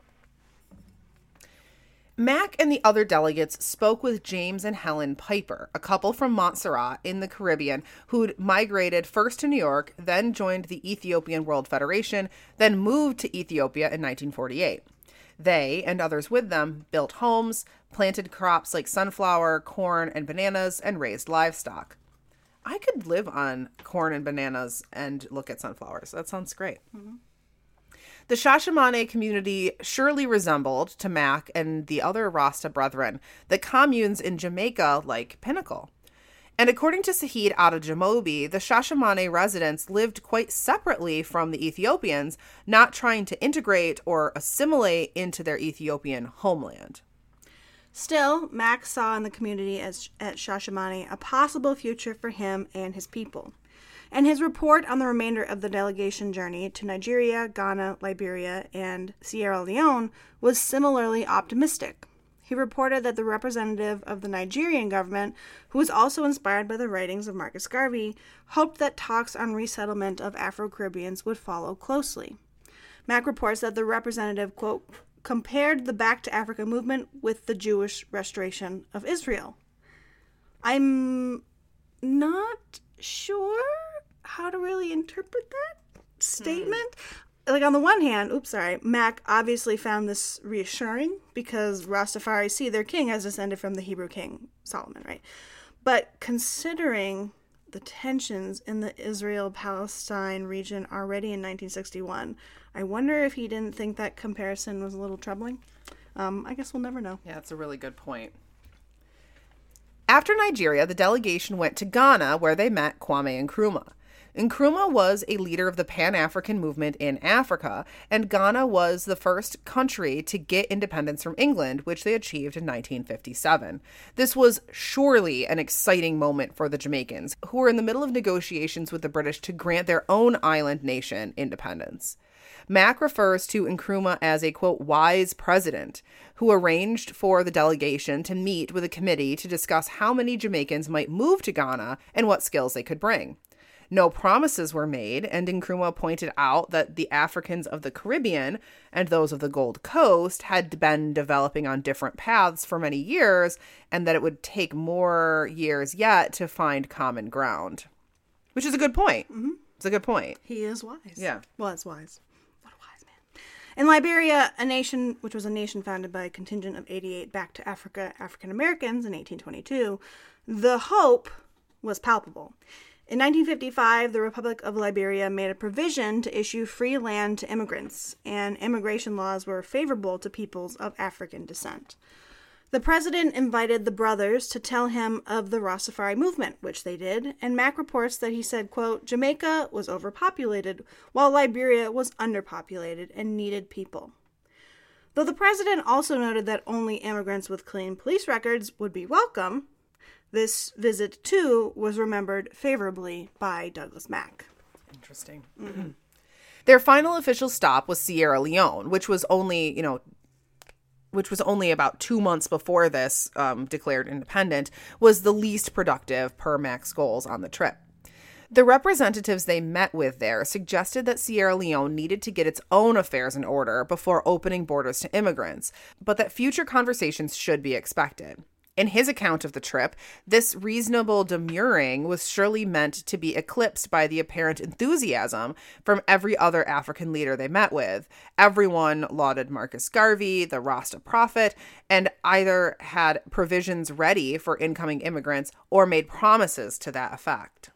Mack and the other delegates spoke with James and Helen Piper, a couple from Montserrat in the Caribbean who'd migrated first to New York, then joined the Ethiopian World Federation, then moved to Ethiopia in nineteen forty-eight. They, and others with them, built homes, planted crops like sunflower, corn, and bananas, and raised livestock. I could live on corn and bananas and look at sunflowers. That sounds great. Mm-hmm. The Shashamane community surely resembled, to Mack and the other Rasta brethren, the communes in Jamaica like Pinnacle. And according to Saheed Adejamobi, the Shashamane residents lived quite separately from the Ethiopians, not trying to integrate or assimilate into their Ethiopian homeland. Still, Mack saw in the community as, at Shashamane a possible future for him and his people. And his report on the remainder of the delegation journey to Nigeria, Ghana, Liberia, and Sierra Leone was similarly optimistic. He reported that the representative of the Nigerian government, who was also inspired by the writings of Marcus Garvey, hoped that talks on resettlement of Afro-Caribbeans would follow closely. Mack reports that the representative, quote, compared the Back to Africa movement with the Jewish restoration of Israel. I'm not sure how to really interpret that statement. Hmm. Like, on the one hand, oops, sorry, Mack obviously found this reassuring because Rastafari see their king as descended from the Hebrew king Solomon, right? But considering the tensions in the Israel-Palestine region already in nineteen sixty-one, I wonder if he didn't think that comparison was a little troubling. Um, I guess we'll never know. Yeah, that's a really good point. After Nigeria, the delegation went to Ghana, where they met Kwame Nkrumah. Nkrumah was a leader of the Pan-African movement in Africa, and Ghana was the first country to get independence from England, which they achieved in nineteen fifty-seven. This was surely an exciting moment for the Jamaicans, who were in the middle of negotiations with the British to grant their own island nation independence. Mack refers to Nkrumah as a, quote, wise president, who arranged for the delegation to meet with a committee to discuss how many Jamaicans might move to Ghana and what skills they could bring. No promises were made, and Nkrumah pointed out that the Africans of the Caribbean and those of the Gold Coast had been developing on different paths for many years, and that it would take more years yet to find common ground. Which is a good point. Mm-hmm. It's a good point. He is wise. Yeah. Well, it's wise. What a wise man. In Liberia, a nation which was a nation founded by a contingent of eighty-eight Back to Africa African Americans in eighteen twenty-two, the hope was palpable. In nineteen fifty-five, the Republic of Liberia made a provision to issue free land to immigrants, and immigration laws were favorable to peoples of African descent. The president invited the brothers to tell him of the Rastafari movement, which they did, and Mack reports that he said, quote, Jamaica was overpopulated, while Liberia was underpopulated and needed people. Though the president also noted that only immigrants with clean police records would be welcome, this visit, too, was remembered favorably by Douglas Mack. Interesting. Mm-hmm. Their final official stop was Sierra Leone, which was only, you know, which was only about two months before this um, declared independent, was the least productive per Mack's goals on the trip. The representatives they met with there suggested that Sierra Leone needed to get its own affairs in order before opening borders to immigrants, but that future conversations should be expected. In his account of the trip, this reasonable demurring was surely meant to be eclipsed by the apparent enthusiasm from every other African leader they met with. Everyone lauded Marcus Garvey, the Rasta prophet, and either had provisions ready for incoming immigrants or made promises to that effect.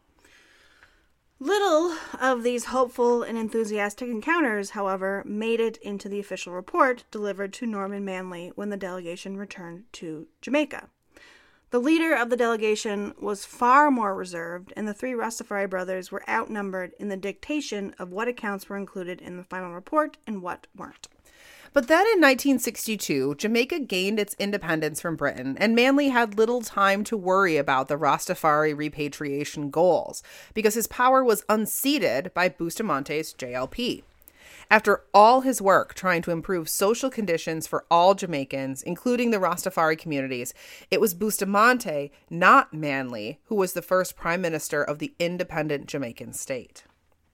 Little of these hopeful and enthusiastic encounters, however, made it into the official report delivered to Norman Manley when the delegation returned to Jamaica. The leader of the delegation was far more reserved, and the three Rastafari brothers were outnumbered in the dictation of what accounts were included in the final report and what weren't. But then in nineteen sixty-two, Jamaica gained its independence from Britain, and Manley had little time to worry about the Rastafari repatriation goals, because his power was unseated by Bustamante's J L P. After all his work trying to improve social conditions for all Jamaicans, including the Rastafari communities, it was Bustamante, not Manly, who was the first prime minister of the independent Jamaican state.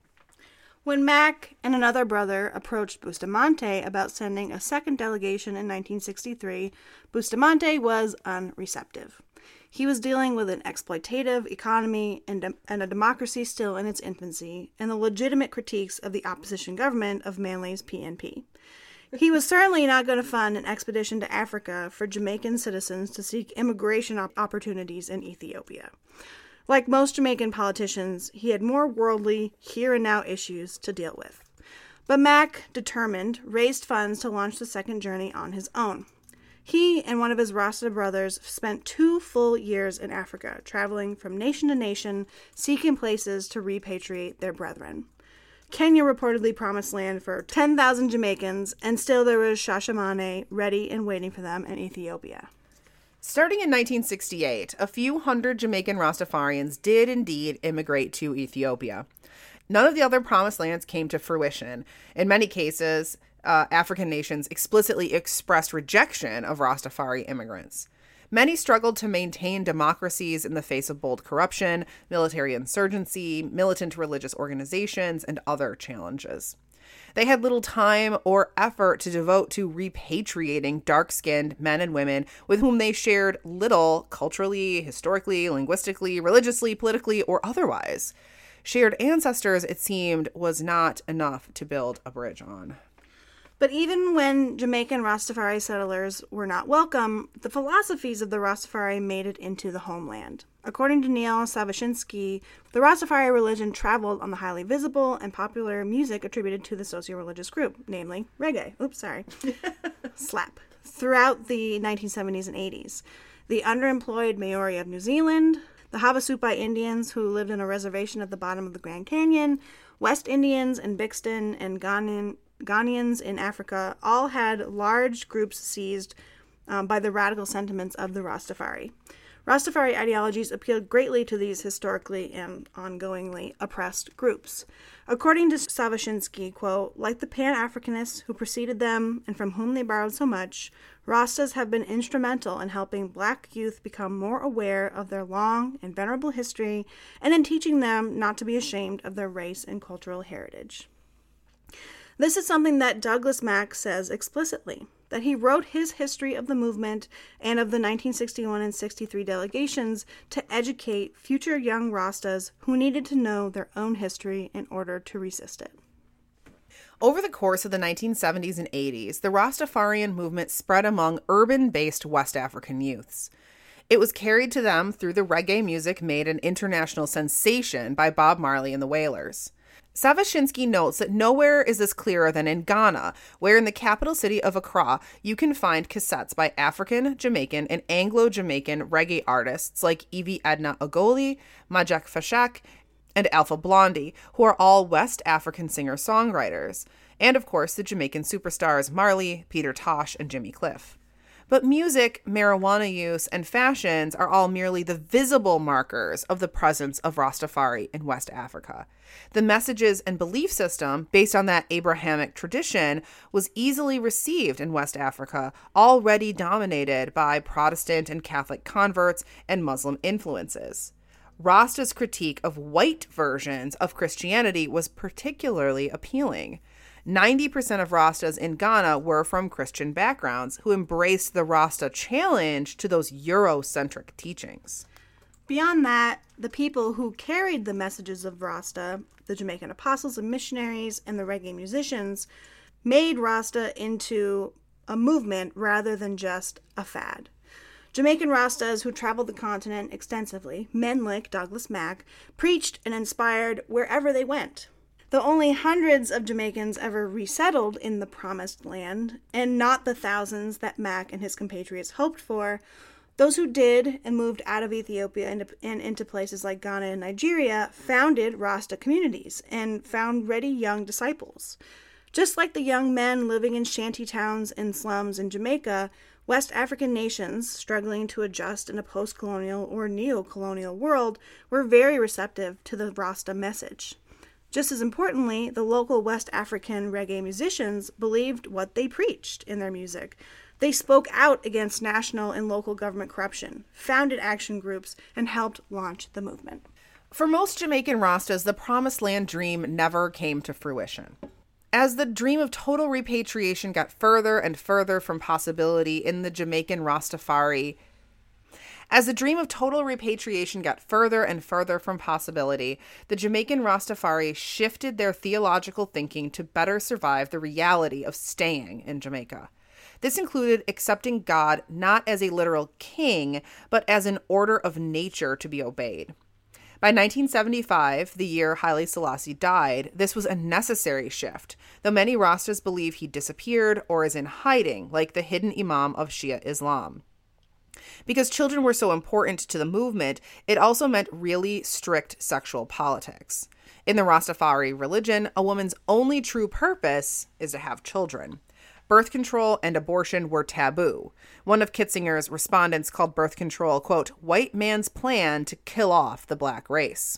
When Mac and another brother approached Bustamante about sending a second delegation in nineteen sixty-three, Bustamante was unreceptive. He was dealing with an exploitative economy and, de- and a democracy still in its infancy, and the legitimate critiques of the opposition government of Manly's P N P. He was certainly not going to fund an expedition to Africa for Jamaican citizens to seek immigration op- opportunities in Ethiopia. Like most Jamaican politicians, he had more worldly, here-and-now issues to deal with. But Mac, determined, raised funds to launch the second journey on his own. He and one of his Rasta brothers spent two full years in Africa, traveling from nation to nation, seeking places to repatriate their brethren. Kenya reportedly promised land for ten thousand Jamaicans, and still there was Shashamane ready and waiting for them in Ethiopia. Starting in nineteen sixty-eight, a few hundred Jamaican Rastafarians did indeed immigrate to Ethiopia. None of the other promised lands came to fruition. In many cases, uh, African nations explicitly expressed rejection of Rastafari immigrants. Many struggled to maintain democracies in the face of bold corruption, military insurgency, militant religious organizations, and other challenges. They had little time or effort to devote to repatriating dark-skinned men and women with whom they shared little culturally, historically, linguistically, religiously, politically, or otherwise. Shared ancestors, it seemed, was not enough to build a bridge on. But even when Jamaican Rastafari settlers were not welcome, the philosophies of the Rastafari made it into the homeland. According to Neil Savashinsky, the Rastafari religion traveled on the highly visible and popular music attributed to the socio-religious group, namely reggae. Oops, sorry. Slap. Throughout the nineteen seventies and eighties. The underemployed Maori of New Zealand, the Havasupai Indians who lived in a reservation at the bottom of the Grand Canyon, West Indians in Bixton, and Ghanaian Ghanaians in Africa all had large groups seized um, by the radical sentiments of the Rastafari. Rastafari ideologies appealed greatly to these historically and ongoingly oppressed groups. According to Savashinsky, quote, like the Pan-Africanists who preceded them and from whom they borrowed so much, Rastas have been instrumental in helping black youth become more aware of their long and venerable history and in teaching them not to be ashamed of their race and cultural heritage. This is something that Douglas Mack says explicitly, that he wrote his history of the movement and of the nineteen sixty-one and sixty-three delegations to educate future young Rastas who needed to know their own history in order to resist it. Over the course of the nineteen seventies and eighties, the Rastafarian movement spread among urban-based West African youths. It was carried to them through the reggae music made an international sensation by Bob Marley and the Wailers. Savashinsky notes that nowhere is this clearer than in Ghana, where in the capital city of Accra, you can find cassettes by African, Jamaican, and Anglo-Jamaican reggae artists like Evie Edna Ogoli, Majek Fashak, and Alpha Blondy, who are all West African singer-songwriters, and of course the Jamaican superstars Marley, Peter Tosh, and Jimmy Cliff. But music, marijuana use, and fashions are all merely the visible markers of the presence of Rastafari in West Africa. The messages and belief system, based on that Abrahamic tradition, was easily received in West Africa, already dominated by Protestant and Catholic converts and Muslim influences. Rasta's critique of white versions of Christianity was particularly appealing. ninety percent of Rastas in Ghana were from Christian backgrounds who embraced the Rasta challenge to those Eurocentric teachings. Beyond that, the people who carried the messages of Rasta, the Jamaican apostles and missionaries, and the reggae musicians, made Rasta into a movement rather than just a fad. Jamaican Rastas who traveled the continent extensively, men like Douglas Mack, preached and inspired wherever they went. Though only hundreds of Jamaicans ever resettled in the promised land, and not the thousands that Mack and his compatriots hoped for, those who did and moved out of Ethiopia and, and into places like Ghana and Nigeria founded Rasta communities and found ready young disciples. Just like the young men living in shanty towns and slums in Jamaica, West African nations struggling to adjust in a post-colonial or neo-colonial world were very receptive to the Rasta message. Just as importantly, the local West African reggae musicians believed what they preached in their music. They spoke out against national and local government corruption, founded action groups, and helped launch the movement. For most Jamaican Rastas, the Promised Land dream never came to fruition. As the dream of total repatriation got further and further from possibility in the Jamaican Rastafari, As the dream of total repatriation got further and further from possibility, the Jamaican Rastafari shifted their theological thinking to better survive the reality of staying in Jamaica. This included accepting God not as a literal king, but as an order of nature to be obeyed. By nineteen seventy-five, the year Haile Selassie died, this was a necessary shift, though many Rastas believe he disappeared or is in hiding, like the hidden imam of Shia Islam. Because children were so important to the movement, it also meant really strict sexual politics. In the Rastafari religion, a woman's only true purpose is to have children. Birth control and abortion were taboo. One of Kitzinger's respondents called birth control, quote, white man's plan to kill off the black race.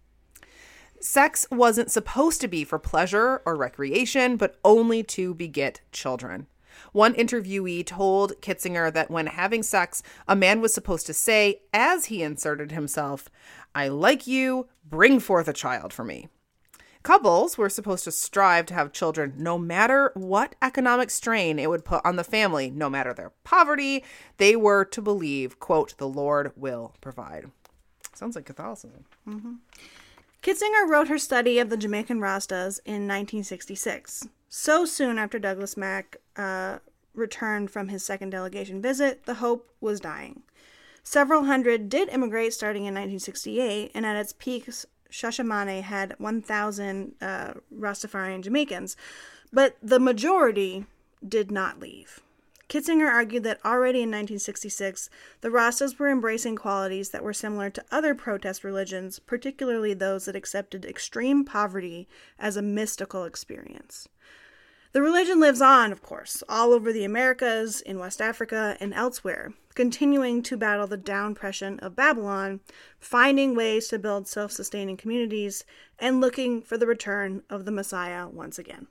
Sex wasn't supposed to be for pleasure or recreation, but only to beget children. One interviewee told Kitzinger that when having sex, a man was supposed to say, as he inserted himself, I like you, bring forth a child for me. Couples were supposed to strive to have children no matter what economic strain it would put on the family, no matter their poverty. They were to believe, quote, the Lord will provide. Sounds like Catholicism. Mm-hmm. Kitzinger wrote her study of the Jamaican Rastas in nineteen sixty-six. So soon after Douglas Mack uh, returned from his second delegation visit, the hope was dying. Several hundred did immigrate starting in nineteen sixty-eight, and at its peak, Shashamane had one thousand uh, Rastafarian Jamaicans, but the majority did not leave. Kitzinger argued that already in nineteen sixty-six, the Rastas were embracing qualities that were similar to other protest religions, particularly those that accepted extreme poverty as a mystical experience. The religion lives on, of course, all over the Americas, in West Africa, and elsewhere, continuing to battle the downpression of Babylon, finding ways to build self-sustaining communities, and looking for the return of the Messiah once again.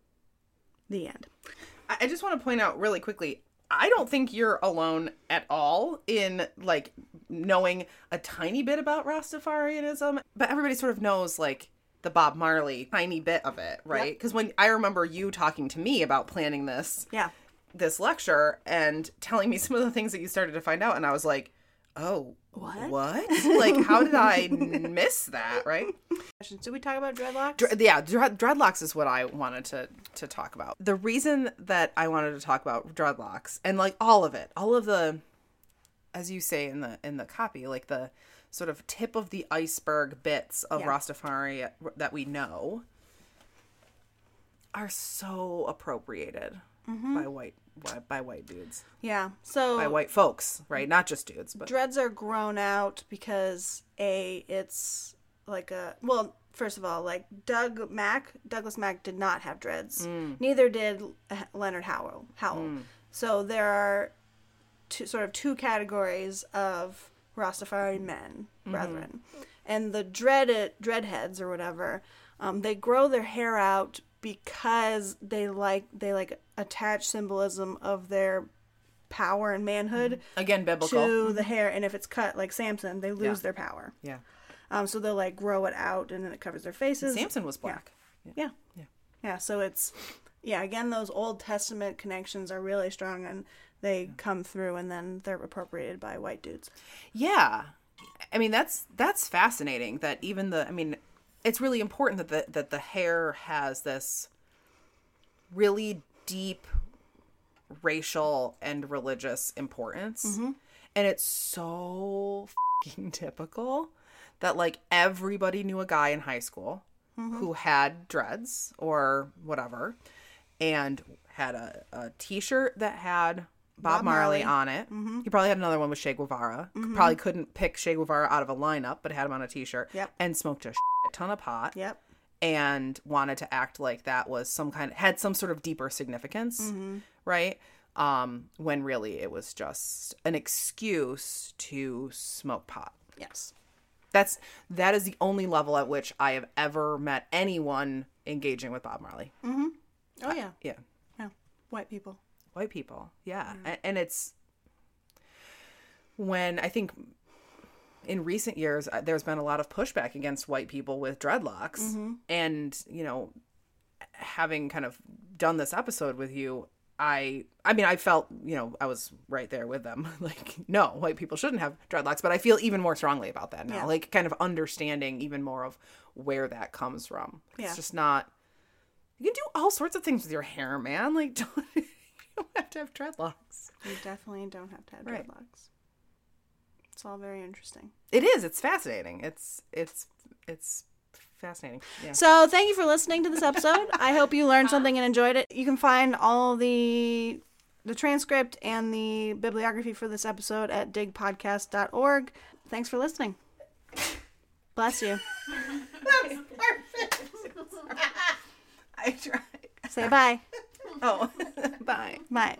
The end. I just want to point out really quickly, I don't think you're alone at all in, like, knowing a tiny bit about Rastafarianism, but everybody sort of knows, like, the Bob Marley tiny bit of it, right? Because yep. when I remember you talking to me about planning this, yeah. this lecture and telling me some of the things that you started to find out, and I was like, oh, what? What? Like, how did I miss that, right? Did we talk about dreadlocks? Dre- yeah, dre- dreadlocks is what I wanted to, to talk about. The reason that I wanted to talk about dreadlocks, and like all of it, all of the, as you say in the in the copy, like the sort of tip of the iceberg bits of yeah. Rastafari that we know are so appropriated mm-hmm. by white by, by white dudes. Yeah. So by white folks, right? Not just dudes, but dreads are grown out because a it's like a well, first of all, like Doug Mack, Douglas Mack did not have dreads. Mm. Neither did Leonard Howell. Howell. Mm. So there are two, sort of two categories of Rastafari men, brethren. Mm-hmm. And the dread dreadheads or whatever, um, they grow their hair out because they like they like attach symbolism of their power and manhood again biblical to the hair, and if it's cut like Samson, they lose yeah. their power. Yeah. Um. So they'll like grow it out, and then it covers their faces. Samson was black. Yeah. Yeah. Yeah. Yeah. So it's yeah. Again, those Old Testament connections are really strong, and they come through, and then they're appropriated by white dudes. Yeah. I mean, that's that's fascinating that even the, I mean, it's really important that the, that the hair has this really deep racial and religious importance. Mm-hmm. And it's so fucking typical that, like, everybody knew a guy in high school mm-hmm. who had dreads or whatever and had a, a t-shirt that had Bob, Bob Marley, Marley on it. Mm-hmm. He probably had another one with Che Guevara. Mm-hmm. Probably couldn't pick Che Guevara out of a lineup, but had him on a t-shirt. Yep. And smoked a shit ton of pot. Yep. And wanted to act like that was some kind of, had some sort of deeper significance, mm-hmm. right? Um, when really it was just an excuse to smoke pot. Yes. That's that is the only level at which I have ever met anyone engaging with Bob Marley. Mm-hmm. Oh, yeah. Uh, yeah. Yeah. White people. White people. Yeah. Mm. And, and it's when I think in recent years, there's been a lot of pushback against white people with dreadlocks. Mm-hmm. And, you know, having kind of done this episode with you, I, I mean, I felt, you know, I was right there with them. Like, no, white people shouldn't have dreadlocks, but I feel even more strongly about that now. Yeah. Like, kind of understanding even more of where that comes from. It's yeah. just not, you can do all sorts of things with your hair, man. Like, don't, you don't have to have dreadlocks. You definitely don't have to have right. dreadlocks. It's all very interesting. It is. It's fascinating. It's, it's, it's, fascinating. Yeah. So thank you for listening to this episode. I hope you learned something and enjoyed it. You can find all the the transcript and the bibliography for this episode at dig podcast dot org. Thanks for listening. Bless you. That was perfect. I tried. Say bye. Oh, bye. Bye.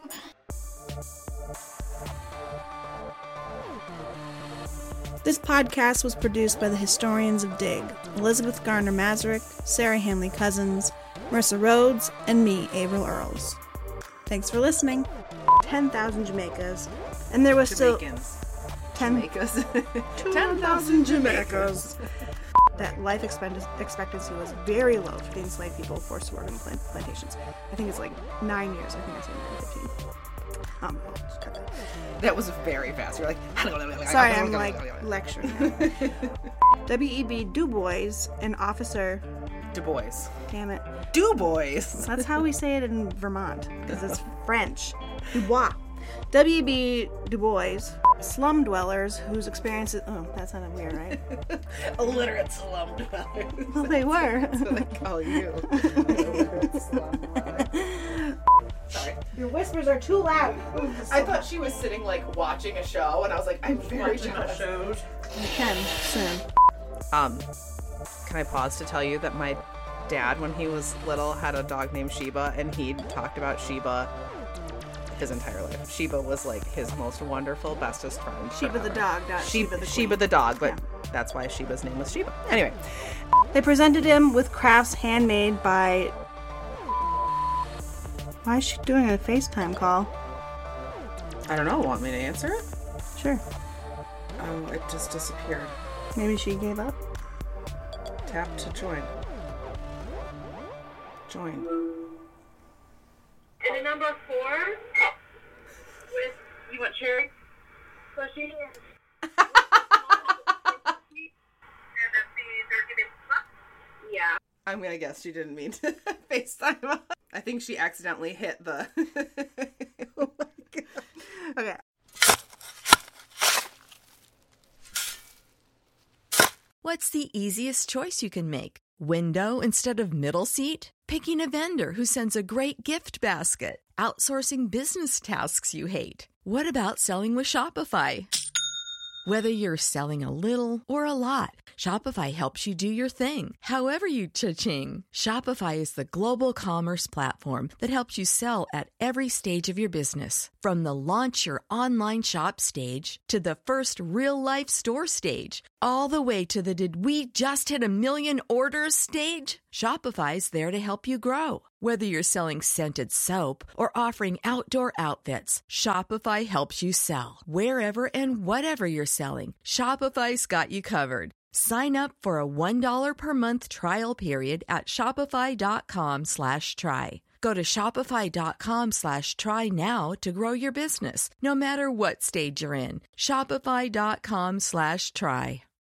This podcast was produced by the historians of Dig, Elizabeth Garner Mazurek, Sarah Hanley Cousins, Marissa Rhodes, and me, Avril Earls. Thanks for listening. ten thousand Jamaicas. And there was Jamaicans. still... ten Jamaicas. ten thousand Jamaicas. That life expectancy was very low for the enslaved people forced to work in plant- plantations. I think it's like nine years. I think I said nine, fifteen. Um, just cut that. That was very fast. You're like... Sorry, I'm like lecturing. W E B Du Bois, an officer... Du Bois. Damn it. Du Bois. That's how we say it in Vermont, because it's French. Du Bois. W E B Du Bois, slum dwellers whose experiences... Oh, that sounded weird, right? Illiterate slum dwellers. Well, they were. That's what I call you. Illiterate slum dwellers. Sorry. Your whispers are too loud. I thought she was sitting, like, watching a show, and I was like, I'm very jealous. You can, soon. Um, can I pause to tell you that my dad, when he was little, had a dog named Sheba, and he talked about Sheba his entire life. Sheba was, like, his most wonderful, bestest friend. Sheba forever. the dog, not Sheba, Sheba the Sheba the dog, but yeah. That's why Sheba's name was Sheba. Anyway. They presented him with crafts handmade by... Why is she doing a FaceTime call? I don't know. Want me to answer it? Sure. Oh, it just disappeared. Maybe she gave up? Tap to join. Join. And a number four with, you want cherry? Slushy? Yeah. I'm gonna guess she didn't mean to FaceTime. I think she accidentally hit the... Oh my God. Okay. What's the easiest choice you can make? Window instead of middle seat? Picking a vendor who sends a great gift basket? Outsourcing business tasks you hate? What about selling with Shopify? Whether you're selling a little or a lot, Shopify helps you do your thing, however you cha-ching. Shopify is the global commerce platform that helps you sell at every stage of your business. From the launch your online shop stage to the first real-life store stage, all the way to the did we just hit a million orders stage. Shopify's there to help you grow. Whether you're selling scented soap or offering outdoor outfits, Shopify helps you sell. Wherever and whatever you're selling, Shopify's got you covered. Sign up for a one dollar per month trial period at shopify.com slash try. Go to shopify.com slash try now to grow your business, no matter what stage you're in. Shopify.com slash try.